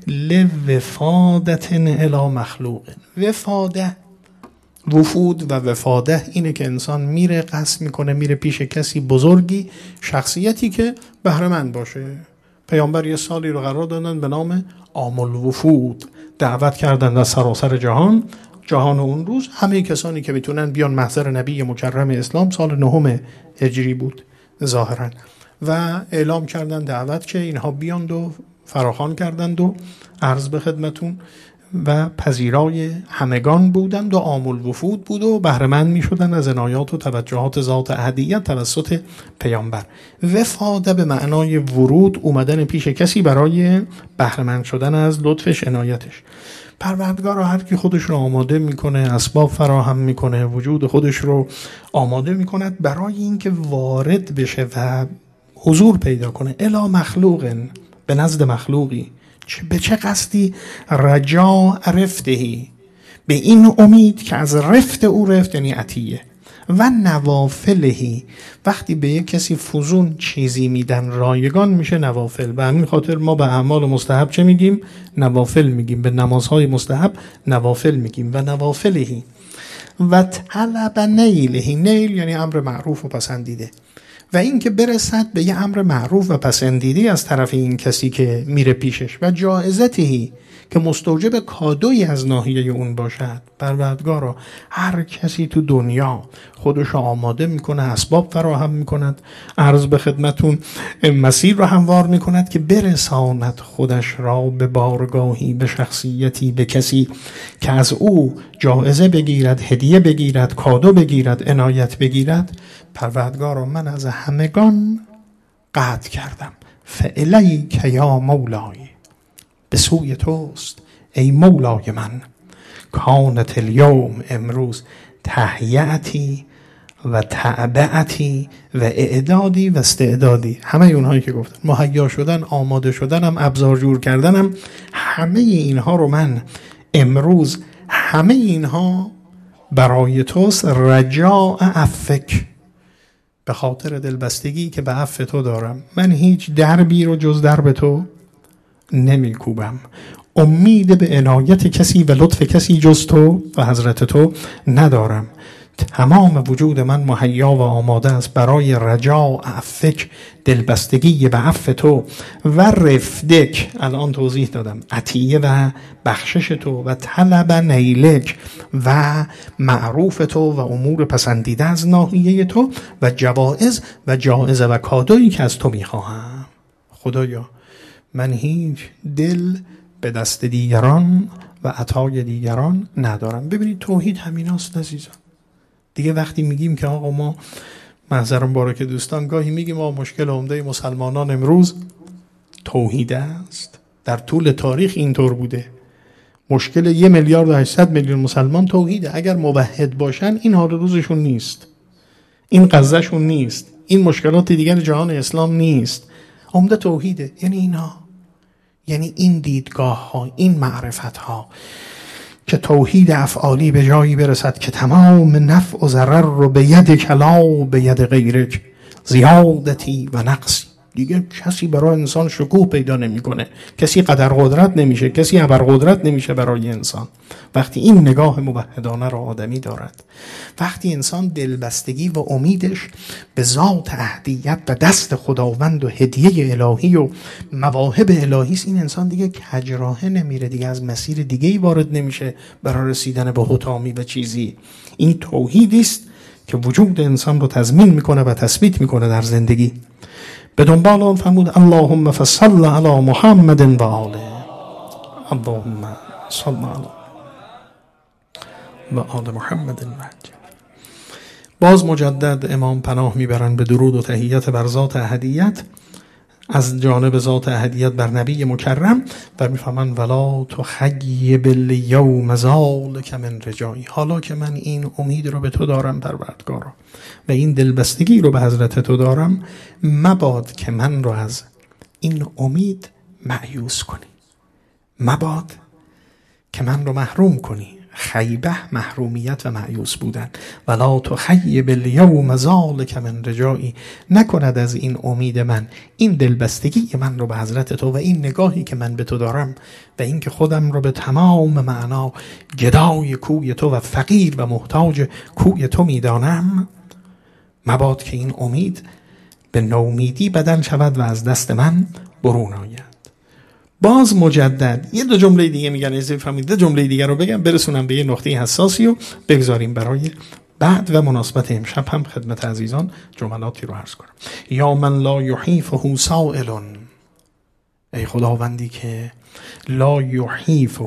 لوفادة الی مخلوق. وفاده، وفود و وفاده اینه که انسان میره قصد میکنه میره پیش کسی بزرگی، شخصیتی که بهره‌مند باشه. پیامبر یه سالی رو قرار دادن به نام عام الوفود، دعوت کردن در سراسر جهان. جهان اون روز همه کسانی که میتونن بیان محضر نبی مکرم اسلام، سال نهم هجری بود ظاهرا، و اعلام کردن دعوت که اینها بیاند و فراخوان کردند و عرض به خدمتون و پذیرای همگان بودند و عام الوفود بود و بهره‌مند میشدن از عنایات و توجهات ذات احدیت توسط پیامبر. وفاده به معنای ورود، اومدن پیش کسی برای بهره‌مند شدن از لطفش، عنایتش. پروردگار هر کی خودش رو آماده میکنه، اسباب فراهم میکنه، وجود خودش رو آماده میکند برای اینکه وارد بشه و حضور پیدا کنه الی مخلوق، به نزد مخلوقی. به چه قصدی؟ رجا رفتهی، به این امید که از رفت او، رفت یعنی عطیه، و نوافلهی، وقتی به یک کسی فزون چیزی میدن رایگان میشه نوافل. به همین خاطر ما به اعمال مستحب چه میگیم؟ نوافل میگیم. به نمازهای مستحب نوافل میگیم. و نوافلهی و طلب نیلهی، نیل یعنی امر معروف و پسندیده، و این که برسد به یه امر معروف و پسندیده از طرف این کسی که میره پیشش و جایزتی که مستوجب کادویی از ناحیه اون باشد. پروردگارا هر کسی تو دنیا خودش آماده میکنه، اسباب فراهم میکند، عرض به خدمتون مسیر رو هموار میکند که برساند خودش را به بارگاهی، به شخصیتی، به کسی که از او جایزه بگیرد، هدیه بگیرد، کادو بگیرد، عنایت بگیرد. پروردگارا من از همگان قطع کردم. فالیک یا مولای، به سوی توست ای مولای من. کانت الیوم، امروز، تهیعتی و تعبعتی و اعدادی و استعدادی، همه اونهایی که گفتن، مهیا شدن، آماده شدنم، ابزار جور کردنم، همه اینها رو من امروز، همه اینها برای توست. رجاء عفک، به خاطر دلبستگی که به عفو تو دارم. من هیچ دربی رو جز درب تو نمی کوبم. امید به عنایت کسی و لطف کسی جز تو و حضرت تو ندارم. تمام وجود من مهیا و آماده است برای رجاء عفک، دلبستگی به عفو تو و رفدک، الان توضیح دادم، عطیه و بخشش تو و طلب نیلک و معروف تو و امور پسندیده از ناحیه تو و جوائز و جائزه و کادویی که از تو میخواهم. خدایا من هیچ دل به دست دیگران و عطای دیگران ندارم. ببینید توحید همین هاست عزیزان. دیگه وقتی میگیم که آقا ما، محضرم بارک دوستان، گاهی میگیم ما مشکل عمده مسلمانان امروز توحید است. در طول تاریخ اینطور بوده. مشکل یه میلیارد و هشتصد میلیون مسلمان توحیده. اگر موحد باشن این حال روزشون نیست، این قضاشون نیست، این مشکلات دیگر جهان اسلام نیست. عمده توحیده. یعنی اینا، یعنی این دیدگاه ها، این معرفت ها که توحید افعالی به جایی برسد که تمام نفع و ضرر رو به ید کلا به ید غیرک، زیادتی و نقصی. دیگه کسی برای انسان شکوه پیدا نمیکنه، کسی قدر قدرت نمیشه، کسی ابر قدرت نمیشه برای انسان وقتی این نگاه موحدانه را آدمی دارد. وقتی انسان دلبستگی و امیدش به ذات احدیت و دست خداوند و هدیه الهی و مواهب الهی است، این انسان دیگه کجراه نمیره، دیگه از مسیر دیگه‌ای وارد نمیشه برای رسیدن به حطامی و چیزی. این توحیدی است که وجود انسان رو تضمین میکنه و تثبیت میکنه در زندگی. به دنبال آن فرمود اللهم فصل علی محمد و آله. اللهم صل علی و آل محمد. باز مجدد امام پناه میبرن به درود و تحیت بر ذات احدیت، از جانب ذات احدیت بر نبی مکرم، و میفهمن ولا تخیب الیوم ذلک من رجایی. حالا که من این امید رو به تو دارم پروردگارا و این دلبستگی رو به حضرت تو دارم، مباد که من رو از این امید مایوس کنی، مباد که من رو محروم کنی. خیبه محرومیت و مایوس بودن. ولا تخیب الیوم ذلک من رجایی، نکند از این امید من، این دلبستگی من رو به حضرت تو و این نگاهی که من به تو دارم و این که خودم رو به تمام معنا گدای کوی تو و فقیر و محتاج کوی تو میدانم، مباد که این امید به نومیدی بدل شود و از دست من برون آید. باز مجدد یه دو جمله دیگه میگن، از فهمید دو جمله دیگه رو بگم برسونم به یه نقطه حساسی و بگذاریم برای بعد و مناسبت امشب هم خدمت عزیزان جملاتی رو عرض کنم. یا من لا یحیفه سائل، ای خداوندی که لا یحیفه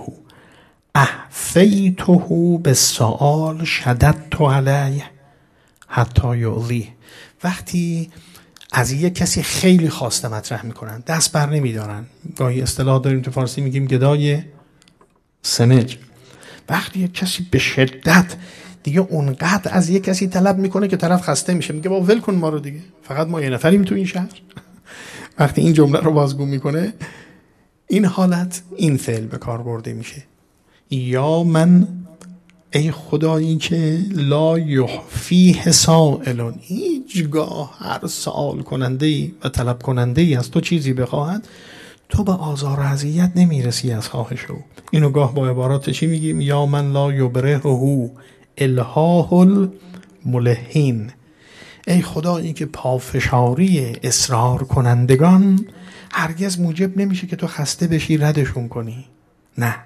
احفیته بالسؤال شددت علیه حتی یعلی. وقتی از یک کسی خیلی خواسته مطرح میکنن، دست بر نمیدارن، گاهی اصطلاح داریم تو فارسی میگیم گدای سمج. وقتی یک کسی به شدت دیگه اونقدر از یک کسی طلب میکنه که طرف خسته میشه، میگه با ول کن ما رو دیگه، فقط ما یه نفریم تو این شهر. وقتی این جمله رو بازگو میکنه، این حالت، این فعل به کار برده میشه. یا من، ای خدایی که لا یحفیه سائل، هیچگاه هر سوال کننده ای و طلب کننده ای از تو چیزی بخواهد تو به آزار و اذیت نمیرسی از خواهش او. اینو گاه با عبارات چی میگیم؟ یا من لا یبرهه الهاه الملحین، ای خدایی که پافشاری اصرار کنندگان هرگز موجب نمیشه که تو خسته بشی ردشون کنی. نه،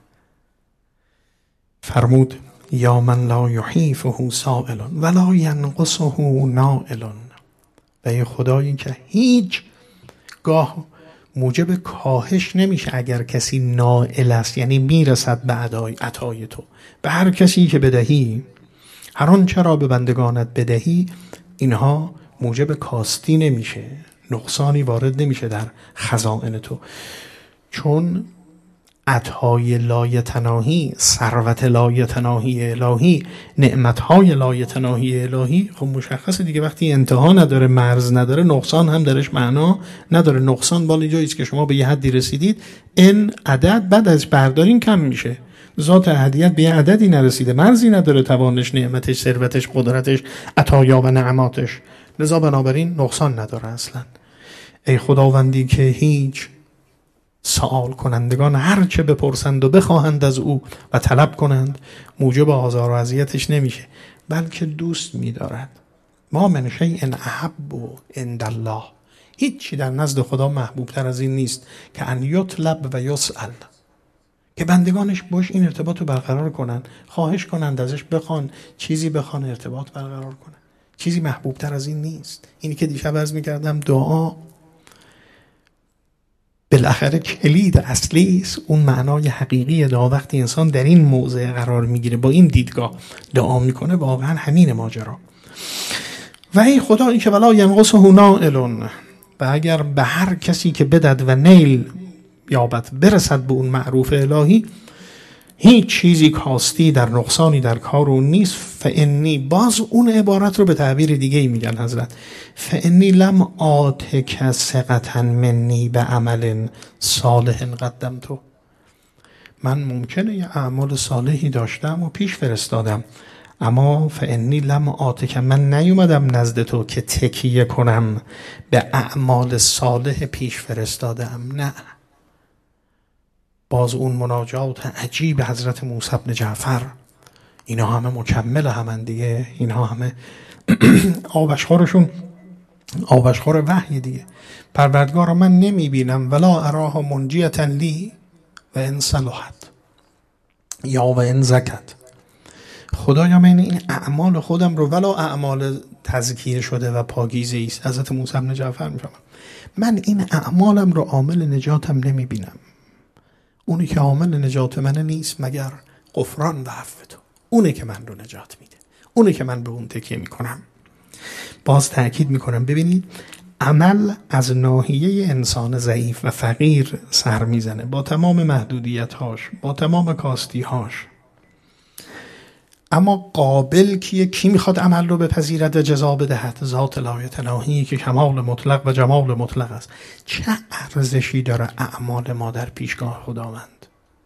فرمود یا من لا یحیفه سائل ولا ینقصه نائل. و ای خدایی که هیچ گاه موجب کاهش نمیشه اگر کسی نائل است، یعنی میرسد به عطای تو. به هر کسی که بدهی، هر آن چرا به بندگانت بدهی، اینها موجب کاستی نمیشه، نقصانی وارد نمیشه در خزائن تو. چون عطای لایتناهی، ثروت لایتناهی الهی، نعمتهای لایتناهی الهی، خب مشخصه دیگه وقتی انتها نداره، مرز نداره، نقصان هم درش معنا نداره. نقصان بالا جاییست که شما به یه حدی رسیدید، این عدد بعد از بردارین کم میشه. ذات احدیت به یه عددی نرسیده، مرزی نداره، توانش، نعمتش، ثروتش، قدرتش، عطایا و نعماتش، لذا بنابراین نقصان نداره اصلا. ای خداوندی که هیچ سوال کنندگان هر چه بپرسند و بخواهند از او و طلب کنند موجب آزار و اذیتش نمیشه، بلکه دوست می‌دارد. ما من شیء احب عند الله، هیچی در نزد خدا محبوب تر از این نیست که ان یطلب و یسأل، که بندگانش باش این ارتباط رو برقرار کنن، خواهش کنند ازش، بخوان چیزی، بخوان ارتباط برقرار کنن. چیزی محبوب تر از این نیست. اینی که دیشب عرض می‌کردم دعا بالاخره کلید اصلی است. اون معنای حقیقی دعا وقتی انسان در این موضع قرار میگیره، با این دیدگاه دعا میکنه، واقعا همین ماجرا. و ای خدایی که ولا ینقصه نائل، و اگر به هر کسی که بدد و نیل یابد، برسد به اون معروف الهی، هیچ چیزی کاستی در نقصانی در کار اون نیست. فانی، باز اون عبارت رو به تعبیر دیگه ای میگن حضرت، فانی لم آتک ثقة منی به عمل صالح قدمتو. من ممکنه یه اعمال صالحی داشتم و پیش فرستادم، اما فانی لم آتک، من نیومدم نزد تو که تکیه کنم به اعمال صالح پیش فرستادم. نه، باز اون مناجات عجیب حضرت موسی بن جعفر، اینا همه مکمل همن دیگه، اینها همه آبشخورشون آبشخور وحی دیگه. پروردگارا من نمیبینم ولا اراه منجیتا لی و ان صلحت یا و ان زکت. خدایا من این اعمال خودم رو، ولا اعمال تزکیه شده و پاکیزه است، حضرت موسی بن جعفر میفهمم، من این اعمالم رو عامل نجاتم نمیبینم. اونی که عامل نجات من نیست مگر غفران و عفو تو، اونه که من رو نجات میده، اونه که من به اون تکیه میکنم. باز تأکید میکنم، ببینید عمل از ناحیه انسان ضعیف و فقیر سر میزنه، با تمام محدودیت‌هاش، با تمام کاستی‌هاش. اما قابل کیه؟ کی میخواد عمل رو بپذیرد و جزا بدهد؟ ذات لایتناهی که کمال مطلق و جمال مطلق است. چه ارزشی داره اعمال ما در پیشگاه خداوند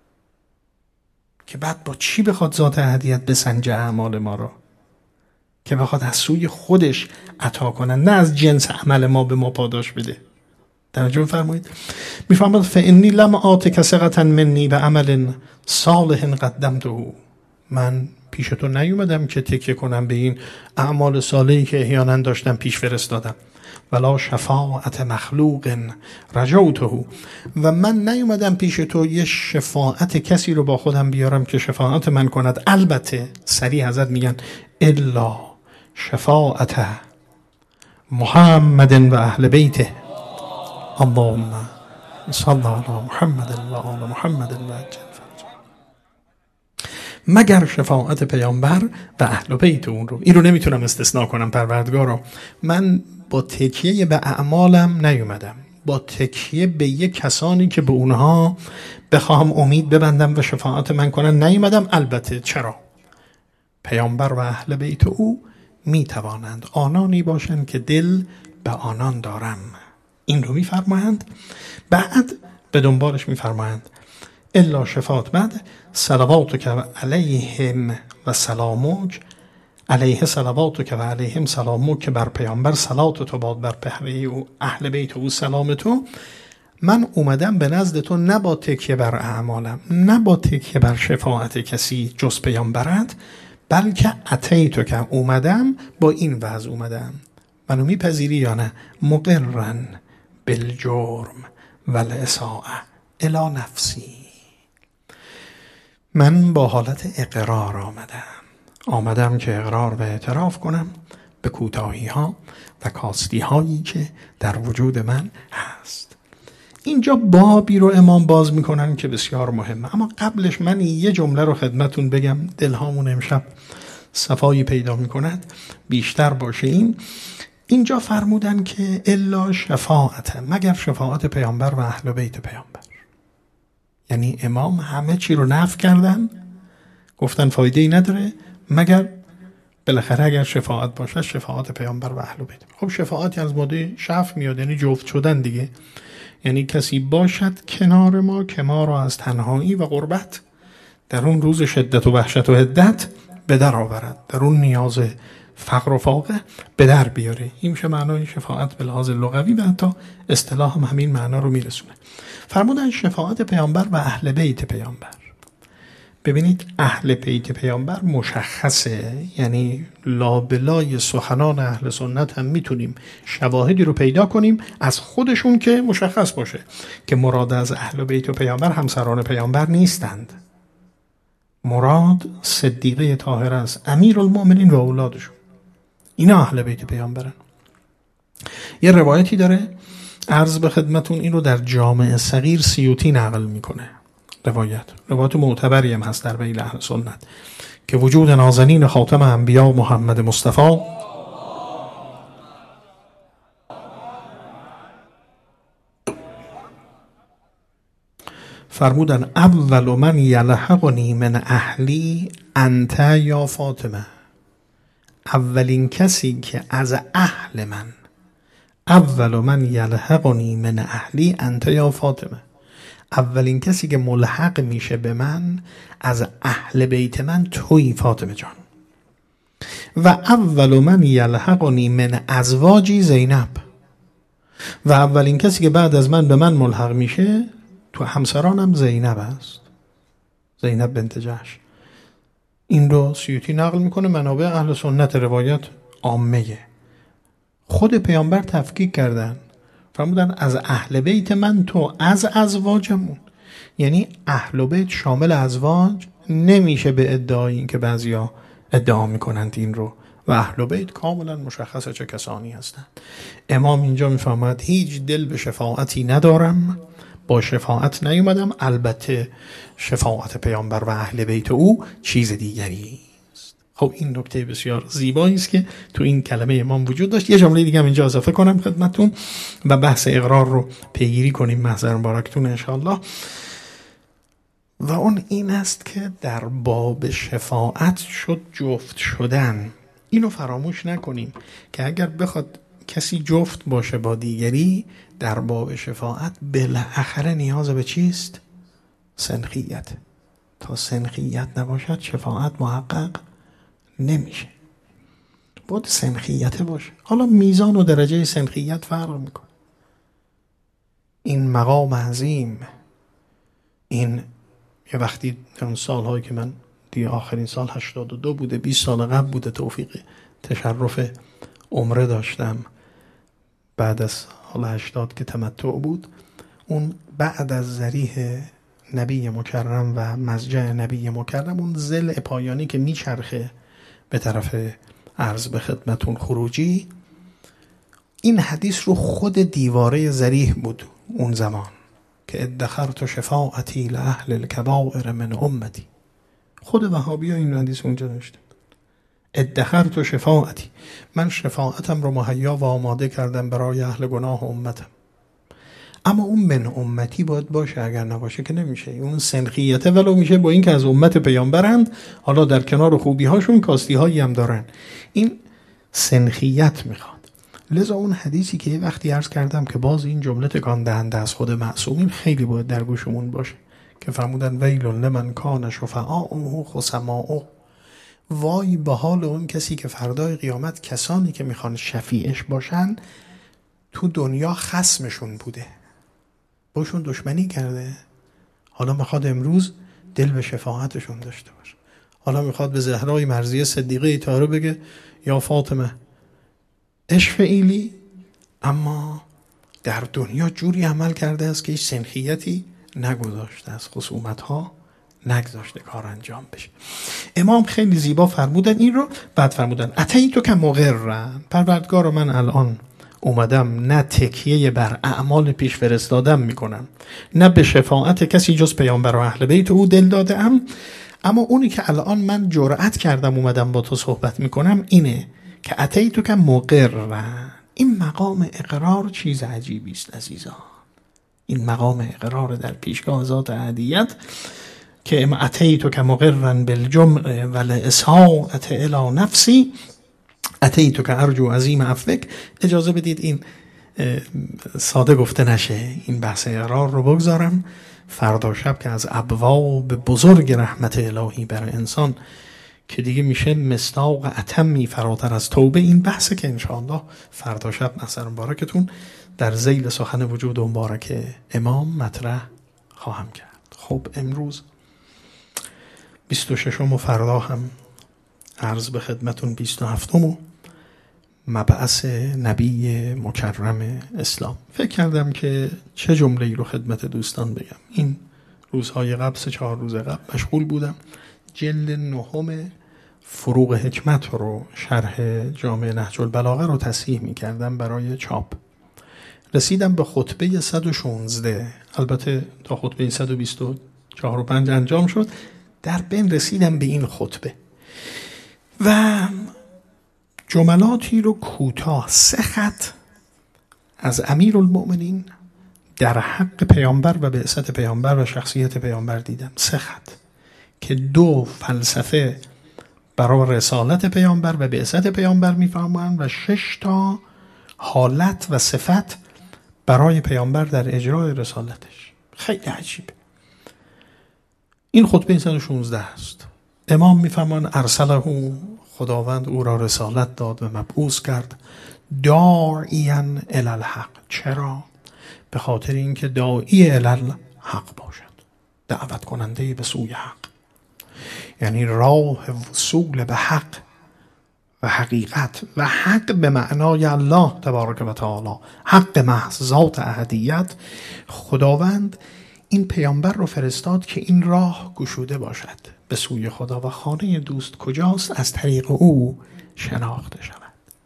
که بعد با چی بخواد ذات احدیت بسنجه اعمال ما رو، که بخواد از سوی خودش عطا کنن، نه از جنس عمل ما به ما پاداش بده. توجه فرمایید. میفهمد فانی لم آتک ثقة منی به عمل صالح قدمته، من پیش تو نیومدم که تکیه کنم به این اعمال صالحی که احیانا داشتم پیش فرستادم. ولا شفاعت مخلوق رجوته، و من نیومدم پیش تو یه شفاعت کسی رو با خودم بیارم که شفاعت من کند. البته سریع حضرت میگن الا شفاعت محمد و اهل بیته، اللهم صل علی محمد و آل محمد و عجل، مگر شفاعت پیامبر و اهل بیت اون رو. این رو نمیتونم استثناء کنم. پروردگارا من با تکیه به اعمالم نیومدم، با تکیه به یک کسانی که به اونها بخواهم امید ببندم و شفاعت من کنن نیومدم. البته چرا؟ پیامبر و اهل بیت او میتوانند آنانی باشند که دل به آنان دارم. این رو میفرمایند. بعد به دنبالش میفرمایند الا شفاعت، بعد صلواتک و علیهم و سلامک، علیه صلواتک و علیهم سلامک، که بر پیامبر صلات تو باد، بر پهلوی او اهل بیت او سلام تو. من اومدم به نزد تو نه با تکیه بر اعمالم، نه با تکیه بر شفاعت کسی جز پیامبرت، بلکه اتیتو که اومدم با این وضع اومدم، منو میپذیری یا نه؟ مقرن بالجرم والاساءه الی نفسی. من با حالت اقرار آمدم آمدم که اقرار و اعتراف کنم به کوتاهی ها و کاستی هایی که در وجود من هست. اینجا بابی رو امام باز میکنن که بسیار مهمه، اما قبلش من یه جمله رو خدمتون بگم، دلهامون امشب صفایی پیدا میکند بیشتر باشه. این اینجا فرمودن که الا شفاعت، مگر شفاعت پیامبر و اهل بیت پیامبر. یعنی امام همه چی رو نفی کردن، گفتن فایده ای نداره مگر بالاخره اگر شفاعت باشه شفاعت پیامبر و اهل بیت. خب شفاعتی از ماده شفع میاد، یعنی جفت شدن دیگه، یعنی کسی باشد کنار ما که ما را از تنهایی و غربت در اون روز شدت و وحشت و حدت به در آورد، در اون نیاز فقر و فاقه به در بیاره. این میشه معنای شفاعت به لحاظ لغوی و حتی اصطلاح هم همین معنا رو میرسونه. فرمودن شفاعت پیامبر و اهل بیت پیامبر. ببینید اهل بیت پیامبر مشخصه، یعنی لابلای سخنان اهل سنت هم میتونیم شواهدی رو پیدا کنیم از خودشون که مشخص باشه که مراد از اهل بیت و پیامبر همسران پیامبر نیستند. مراد صدیقه طاهره است، امیرالمؤمنین و اولادشون، اینا اهل بیت پیامبرن. یه روایتی داره عرض به خدمتون، این رو در جامع صغیر سیوطی نقل میکنه. روایت روایت معتبری هم هست در بین اهل سنت که وجود نازنین خاتم انبیا محمد مصطفی فرمودن اول من یلحقنی من اهلی انت یا فاطمه. اولین کسی که از اهل من، اول من یلحقنی من اهلی انت یا فاطمه، اولین کسی که ملحق میشه به من از اهل بیت من توی فاطمه جان. و اول من یلحقنی من ازواجی زینب، و اولین کسی که بعد از من به من ملحق میشه تو همسرانم زینب است، زینب بنت جحش. این رو سیوطی نقل میکنه، منابع اهل سنت روایت عامه. خود پیامبر تفکیک کردن، فرمودن از اهل بیت من تو از ازواجمون. یعنی اهل بیت شامل ازواج نمیشه به ادعای این که بعضیا ادعا میکنند این رو، و اهل بیت کاملا مشخصه چه کسانی هستند. امام اینجا میفهمد هیچ دل به شفاعتی ندارم، با شفاعت نیومدم، البته شفاعت پیامبر و اهل بیت او چیز دیگری است. خب این نکته بسیار زیبایی است که تو این کلمه امام وجود داشت. یه جمله دیگه هم اینجا اضافه کنم خدمتتون و بحث اقرار رو پیگیری کنیم محضر مبارکتون انشاءالله. و اون این است که در باب شفاعت شد جفت شدن. اینو فراموش نکنیم که اگر بخواد کسی جفت باشه با دیگری در باب شفاعت بالاخره نیاز به چیست؟ سنخیت. تا سنخیت نباشد شفاعت محقق نمیشه. باید سنخیت باشه. حالا میزان و درجه سنخیت فرق میکنه. این مقام عظیم، این یه وقتی اون سالهایی که من دیگه آخرین سال هشتاد و دو بوده، بیست سال قبل بوده، توفیق تشرف عمره داشتم بعد از حالا هشتاد که تمتع بود. اون بعد از ذریح نبی مکرم و مضجع نبی مکرم، اون ضلع پایانی که میچرخه به طرف عرض به خدمتون خروجی، این حدیث رو خود دیواره ذریح بود اون زمان که ادخرت شفاعتی لأهل الکبائر من امتی. خود وهابی ها این حدیث اونجا داشته، ادخرت شفاعتی، من شفاعتم رو مهیا و آماده کردم برای اهل گناه امتم. اما اون من امتی باید باشه، اگر نباشه که نمیشه. اون سنخیته ولو میشه با این که از امت پیامبرند، حالا در کنار خوبی هاشون کاستی هایی هم دارن، این سنخیت میخواد. لذا اون حدیثی که وقتی عرض کردم که باز این جمله تکان دهنده از خود معصومین خیلی باید در گوشمون باشه که فرمودن ویل لمن کان شفعاؤه خصماؤه، وای به حال اون کسی که فردای قیامت کسانی که میخوان شفیعش باشن تو دنیا خصمشون بوده، باشون دشمنی کرده، حالا میخواد امروز دل به شفاعتشون داشته باشه. حالا میخواد به زهرای مرضیه صدیقه طاهره بگه یا فاطمه اشفعیلی، اما در دنیا جوری عمل کرده است که هیچ سنخیتی نگذاشته، از خصومت ها نگذاشته کار انجام بشه. امام خیلی زیبا فرمودن این رو. بعد فرمودن اتیتو که مقرن، پروردگار من الان اومدم نه تکیه بر اعمال پیش فرستادم میکنم، نه به شفاعت کسی جز پیامبر و اهل بیت او دل دادم، اما اونی که الان من جرأت کردم اومدم با تو صحبت میکنم اینه که اتیتو که مقرن. این مقام اقرار چیز عجیبی است عزیزان. این مقام اقرار در پیشگاه ذات احدیت که ام اتیتو که مقرن بالجمع والاساءة الی نفسی اتیتو که ارجو عظیم عفوک. اجازه بدید این ساده گفته نشه، این بحث اقرار رو بگذارم فردا شب که از ابواب بزرگ رحمت الهی بر انسان که دیگه میشه مصداق اتمی فراتر از توبه، این بحثه که انشاءالله فردا شب مثلا مبارکتون در ذیل سخن وجود مبارک امام مطرح خواهم کرد. خب امروز بیست و ششم و فردا هم عرض به خدمتون بیست و هفتم و مبعث نبی مکرم اسلام. فکر کردم که چه جمله ای رو خدمت دوستان بگم. این روزهای قبل سه چهار روز قبل مشغول بودم جلد نهم فروغ حکمت رو، شرح جامع نهج البلاغه رو تصحیح می کردم برای چاپ. رسیدم به خطبه صد و شانزده، البته تا خطبه صد و بیست و چهار و پنج انجام شد، در بین رسیدم به این خطبه و جملاتی رو کوتاه سه خط از امیرالمؤمنین در حق پیامبر و بعثت پیامبر و شخصیت پیامبر دیدم. سه خط که دو فلسفه برای رسالت پیامبر و بعثت پیامبر میفهمند و شش تا حالت و صفت برای پیامبر در اجرای رسالتش. خیلی عجیبه. این خطبه صد و شانزده است. امام میفهمند ارسله، خداوند او را رسالت داد و مبعوث کرد، داعیا الی الحق. چرا؟ به خاطر اینکه داعی الی الحق باشد، دعوت کننده به سوی حق، یعنی راه وصول به حق و حقیقت و حق به معنای الله تبارک و تعالی، حق محض ذات احدیت. خداوند این پیامبر رو فرستاد که این راه گشوده باشد به سوی خدا و خانه دوست کجاست؟ از طریق او شناخته شود.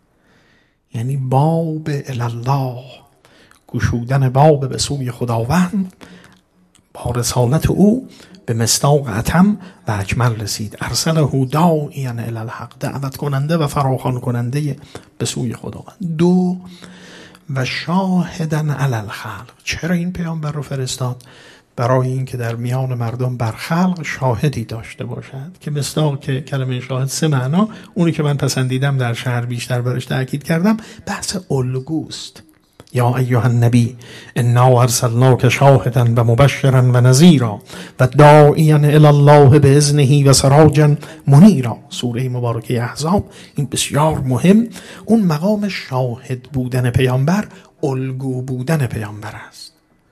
یعنی باب الله، گشودن باب به سوی خداوند با رسالت او به مصداق اتم و اکمل رسید. ارسله داعیا الی الحق، دعوت کننده و فراخوان کننده به سوی خداوند. دو و شاهدا علی الخلق. چرا این پیامبر رو فرستاد؟ برای اینکه در میان مردم بر خلق شاهدی داشته باشد که مصداق که کلمه شاهد سه معنا، اونی که من پسندیدم در شهر بیشتر برش تاکید کردم، بحث الگوست. یا ایها النبی انا ارسلناک شاهدا و مبشرا و نذیرا و داعیا الی الله باذنه و سراجا منیرا. سوره مبارکه احزاب. این بسیار مهم. اون مقام شاهد بودن پیامبر، الگو بودن پیامبر است.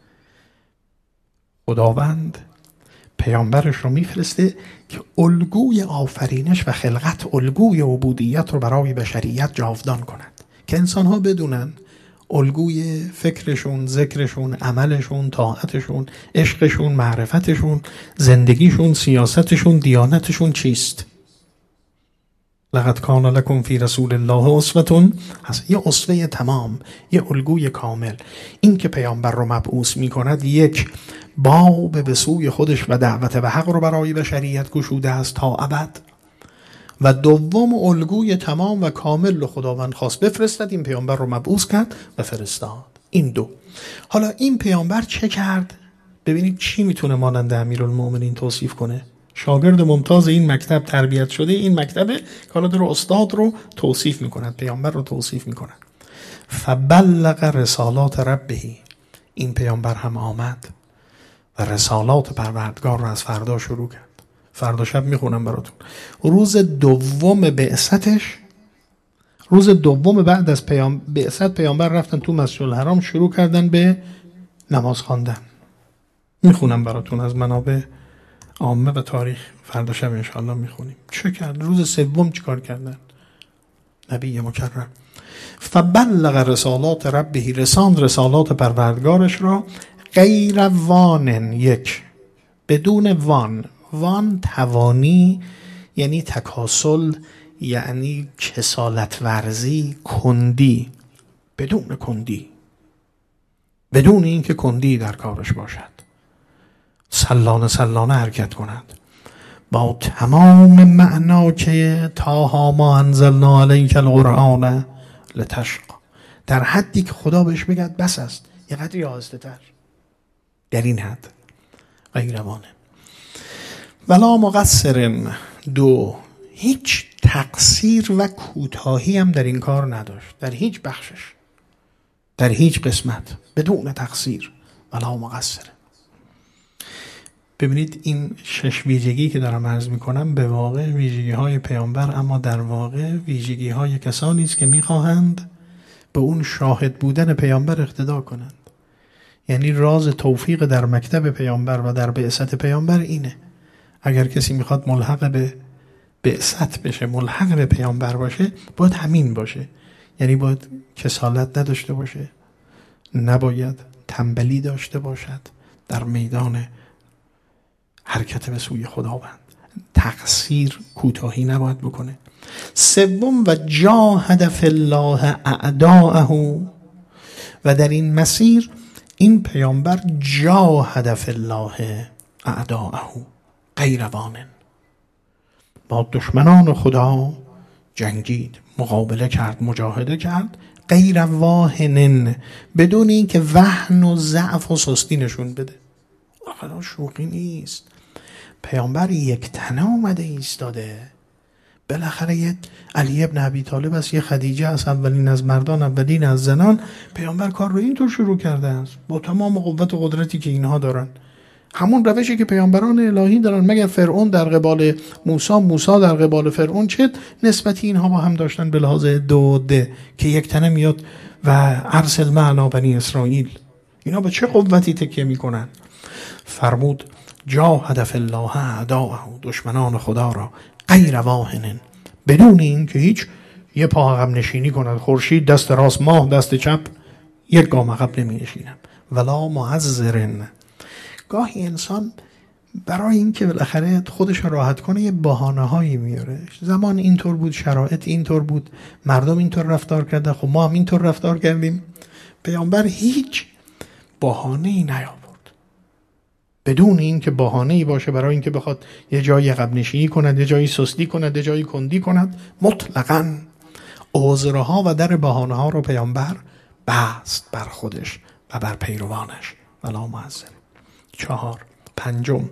خداوند پیامبرش رو میفرسته که الگوی آفرینش و خلقت، الگوی عبودیت رو برای بشریت جاودان کند، که انسان‌ها بدونن الگوی فکرشون، ذکرشون، عملشون، طاعتشون، عشقشون، معرفتشون، زندگیشون، سیاستشون، دیانتشون چیست. لقد کان لکم فی رسول الله اسوة حسنة. یه اسوه تمام، یه الگوی کامل. این که پیامبر رو مبعوث می کند، یک باب به سوی خودش و دعوت به حق رو برای بشریت گشوده است تا ابد، و دوم الگوی تمام و کامل رو خداوند خواست بفرستد، این پیامبر رو مبعوث کرد و فرستاد. این دو. حالا این پیامبر چه کرد؟ ببینید چی میتونه مانند امیرالمؤمنین توصیف کنه. شاگرد ممتاز این مکتب تربیت شده، این مکتب کالا در استاد رو توصیف میکند، پیامبر رو توصیف میکند. فبلغ رسالات ربه. این پیامبر هم آمد و رسالات پروردگار رو از فردا شروع کرد. فردا شب میخونم براتون. روز دوم بعثتش، روز دوم بعد از پیام بعثت، پیامبر رفتن تو مسجد الحرام، شروع کردن به نماز خواندن. میخونم براتون از منابع عامه و تاریخ فردا شب انشاءالله میخونیم. چه کرد؟ روز سوم چیکار کردن نبی مکرم؟ فبلغ رسالات ربه، رساند رسالات پروردگارش را، غیر وانن، یک، بدون وان. وان توانی یعنی تکاسل، یعنی کسالت ورزی، کندی، بدون کندی، بدون اینکه کندی در کارش باشد، سلانه سلانه حرکت کند، با تمام معنا که تاها ما انزلنا علیک القرآن لتشقی، در حدی که خدا بهش بگد بس است، یه قدری آهسته تر، در این حد. غیر وانه ولا مقصرن، دو، هیچ تقصیر و کوتاهی هم در این کار نداشت، در هیچ بخشش، در هیچ قسمت، بدون تقصیر. ولا مقصرن. ببینید این شش ویژگی که دارم عرض میکنم به واقع ویژگی های پیامبر، اما در واقع ویژگی های کسانی است که میخواهند به اون شاهد بودن پیامبر اقتدا کنند. یعنی راز توفیق در مکتب پیامبر و در بعثت پیامبر اینه. اگر کسی میخواد ملحق به بعثت بشه، ملحق به پیامبر باشه، باید همین باشه. یعنی باید کسالت نداشته باشه، نباید تنبلی داشته باشد در میدان حرکت به سوی خداوند، تقصیر، کوتاهی نباید بکنه. سوم، و جاهد فی الله اعداءه، و در این مسیر این پیامبر جاهد فی الله اعداءه، غیر وانن، با دشمنان خدا جنگید، مقابله کرد، مجاهده کرد، غیر واهنن، بدون اینکه وهن و ضعف و سستی نشون بده. خدا شوخی نیست. پیامبر یک تنه اومده ایستاده. بالاخره یه علی ابن ابی طالب است، یه خدیجه است، اولین از مردان، اولین از زنان. پیامبر کار رو اینطور شروع کرده است با تمام قوت و قدرتی که اینها دارن، همون روشی که پیامبران الهی دارن. مگر فرعون در قبال موسی، موسی در قبال فرعون چه نسبتی اینها با هم داشتن به لحاظ دو ده که یک تنه میاد و ارسل معنا بنی اسرائیل؟ اینا به چه قوتی تکیه میکنن؟ فرمود جاهد فی الله اعداءه، دشمنان خدا را، غیر واهن، بدون این که هیچ یه پا عقب نشینی کند. خورشید دست راست، ماه دست چپ، یک گام عقب نمی نشینم. ولا معذرن، گاهی انسان برای اینکه بالاخره خودش رو راحت کنه یه بهانه هایی میاره. زمان اینطور بود، شرایط اینطور بود، مردم اینطور رفتار کرده، خب ما هم اینطور رفتار کردیم. پیامبر هیچ بهانه‌ای نیاورد، بدون اینکه بهانه‌ای باشه برای اینکه بخواد یه جایی عقب نشینی کند، یه جایی سستی کند، یه جایی کندی کند. مطلقاً عذرها و در بهانه‌ها رو پیامبر بست بر خودش و بر پیروانش. ولا معذر. چهار، پنجم،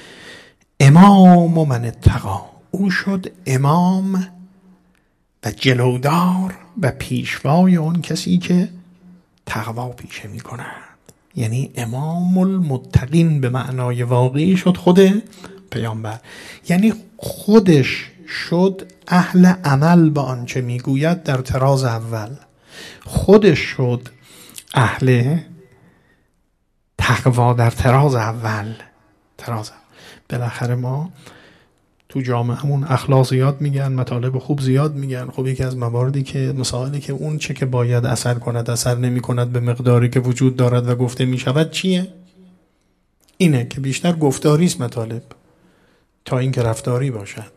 امام و من اتقا، او شد امام و جلودار و پیشوای اون کسی که تقوا پیشه می کند. یعنی امام المتقین به معنای واقعی شد خود پیامبر. یعنی خودش شد اهل عمل با آنچه میگوید در تراز اول، خودش شد اهل تقوا در تراز اول. تراز اول. بالاخره ما تو جامعهمون اخلاق زیاد میگن، مطالب خوب زیاد میگن. خب یکی از مواردی که مسائلی که اون چه که باید اثر کند اثر نمی کند به مقداری که وجود دارد و گفته میشود چیه؟ اینه که بیشتر گفتاری است مطالب تا اینکه رفتاری باشد.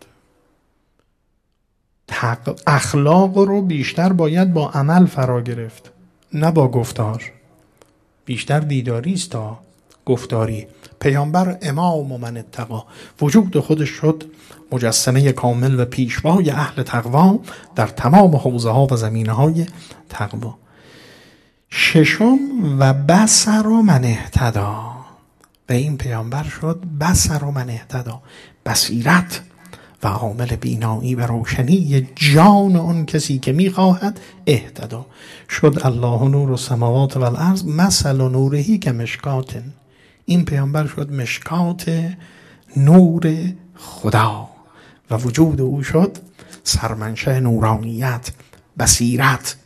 اخلاق رو بیشتر باید با عمل فرا گرفت، نه با گفتار. بیشتر دیداری است تا گفتاری. پیامبر امام و من اتقا، وجود خودش شد مجسمه کامل و پیشوای اهل تقوا در تمام حوزه ها و زمینه های تقوا. ششم، و بصر و من اهتدا، و این پیامبر شد بصر و من اهتدا، بصیرت و عامل بینایی و روشنی جان اون کسی که میخواهد اهتدا شد. الله نور السماوات و الارض مثل نورهی که مشکات، این پیامبر شد مشکات نور خدا و وجود او شد سرمنشأ نورانیت، بصیرت،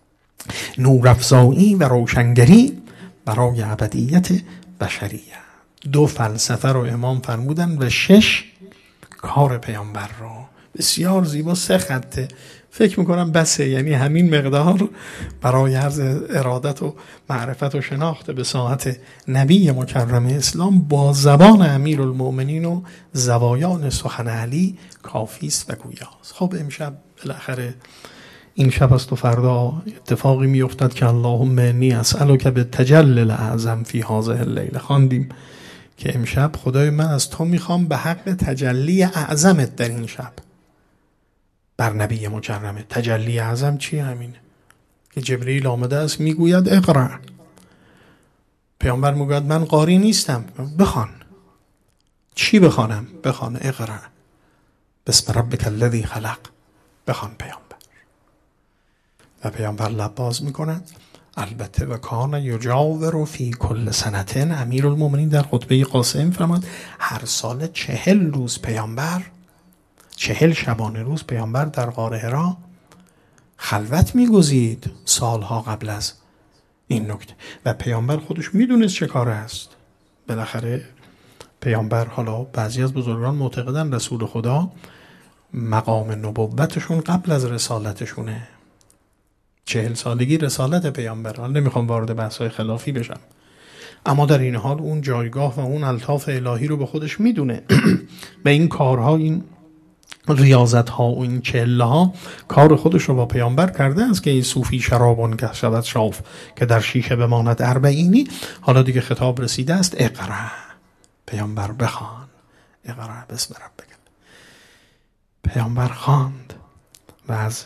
نورافزایی و روشنگری برای ابدیت بشریت. دو فلسفه رو امام فرمودن و شش کار پیامبر رو. بسیار زیبا، سه خطه، فکر میکنم بسه، یعنی همین مقدار برای عرض ارادت و معرفت و شناخت به ساعت نبی مکرم اسلام با زبان امیرالمؤمنین و زوایان سخن علی کافی است و گویاست. خب امشب بالاخره این شب است و فردا اتفاقی میافتد که اللهم انی اسألک بالتجلی الاعظم فی هذه اللیله. خواندیم که امشب خدای من از تو میخوام به حق تجلی اعظمت در این شب بر نبی مکرمه. تجلی اعظم چی؟ همینه که جبرئیل آمده است میگوید اقرأ. پیامبر میگوید من قاری نیستم، بخوان. چی بخوانم؟ بخوان اقرأ بسم ربک الذی خلق. بخوان پیامبر. و پیامبر لب باز میکند. البته و کان یجاور فی کل سنتین. امیرالمؤمنین در خطبه قاسم فرمود هر سال چهل روز پیامبر، چهل شبانه روز پیامبر در غار حرا خلوت میگزید سالها قبل از این نکته. و پیامبر خودش میدونست چه کاره است. بالاخره پیامبر، حالا بعضی از بزرگان معتقدن رسول خدا مقام نبوتشون قبل از رسالتشونه. چهل سالگی رسالت پیامبر. حالا نمیخوام وارد بحث‌های خلافی بشم، اما در این حال اون جایگاه و اون الطاف الهی رو به خودش میدونه و این کارها، این ریاضت ها و این چله ها کار خودش رو با پیامبر کرده است که این صوفی شرابان که شود شاف که در شیشه بماند اربعینی. حالا دیگه خطاب رسیده است اقرأ. پیامبر بخوان. اقرأ بسم ربک. پیامبر خواند و از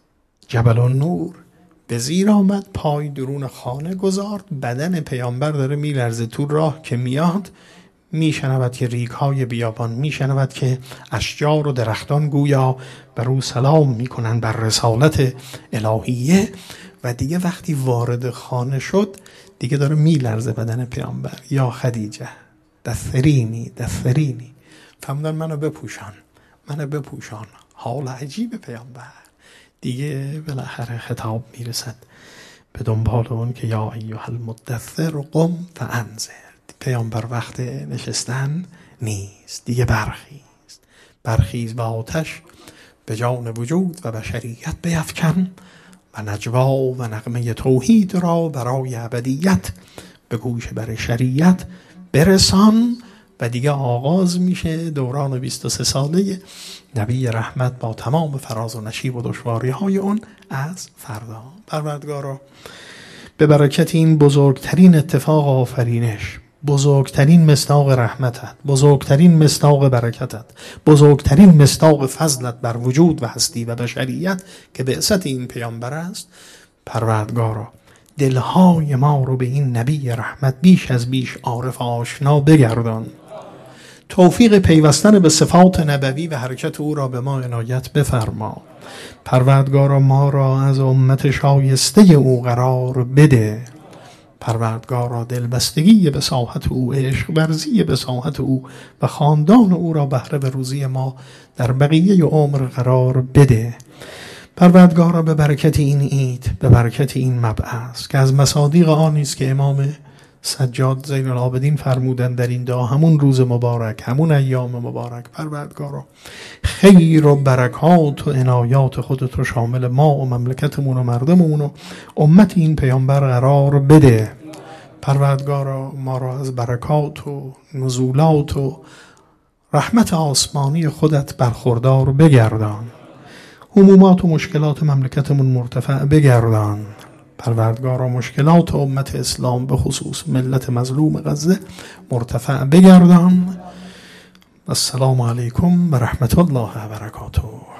جبل النور به زیر آمد، پای درون خانه گذارد. بدن پیامبر داره میلرزه تو راه که میاد. میشنود که ریگ‌های بیابان، میشنود که اشجار و درختان گویا بر او سلام میکنن بر رسالت الهیه. و دیگه وقتی وارد خانه شد دیگه داره میلرزه بدن پیامبر. یا خدیجه دثرینی دثرینی، فرمودن منو بپوشان، منو بپوشان. حال عجیب پیامبر. دیگه بالاخره خطاب میرسد به دنبال اون که یا ایها المدثر قم فانذر. پیامبر وقت نشستن نیست، دیگه برخیز. برخیز و آتش به جان وجود و بشریت بیفکن و نجوا و نغمه توحید را برای ابدیت به گوش بر شریعت برسان. و دیگه آغاز میشه دوران بیست و سه ساله نبی رحمت با تمام فراز و نشیب و دشواری های اون از فردا. پروردگارا به برکت این بزرگترین اتفاق آفرینش، بزرگترین مصداق رحمتت، بزرگترین مصداق برکتت، بزرگترین مصداق فضلت بر وجود و هستی و بشریت که بعثت این پیامبر است، پروردگارا دلهای ما رو به این نبی رحمت بیش از بیش عارف آشنا بگردان. توفیق پیوستن به صفات نبوی و حرکت او را به ما عنایت بفرما. پروردگارا ما را از امت شایسته او قرار بده. پروردگارا دلبستگی به ساحت او، عشق ورزی به ساحت او و خاندان او را بهره به روزی ما در بقیه عمر قرار بده. پروردگارا به برکت این عید، به برکت این مبعث که از مصادیق آنی است که امام سجاد زین العابدین فرمودن در این دعا، همون روز مبارک، همون ایام مبارک، پروردگارا خیر و برکات و عنایات خودت رو شامل ما و مملکتمون و مردممون و امت این پیامبر قرار بده. پروردگارا ما را از برکات و نزولات و رحمت آسمانی خودت برخوردار بگردان. همومات و مشکلات مملکتمون مرتفع بگردان. پروردگارا مشکلات امت اسلام به خصوص ملت مظلوم غزه مرتفع بگردان. السلام علیکم و رحمت الله و برکاته.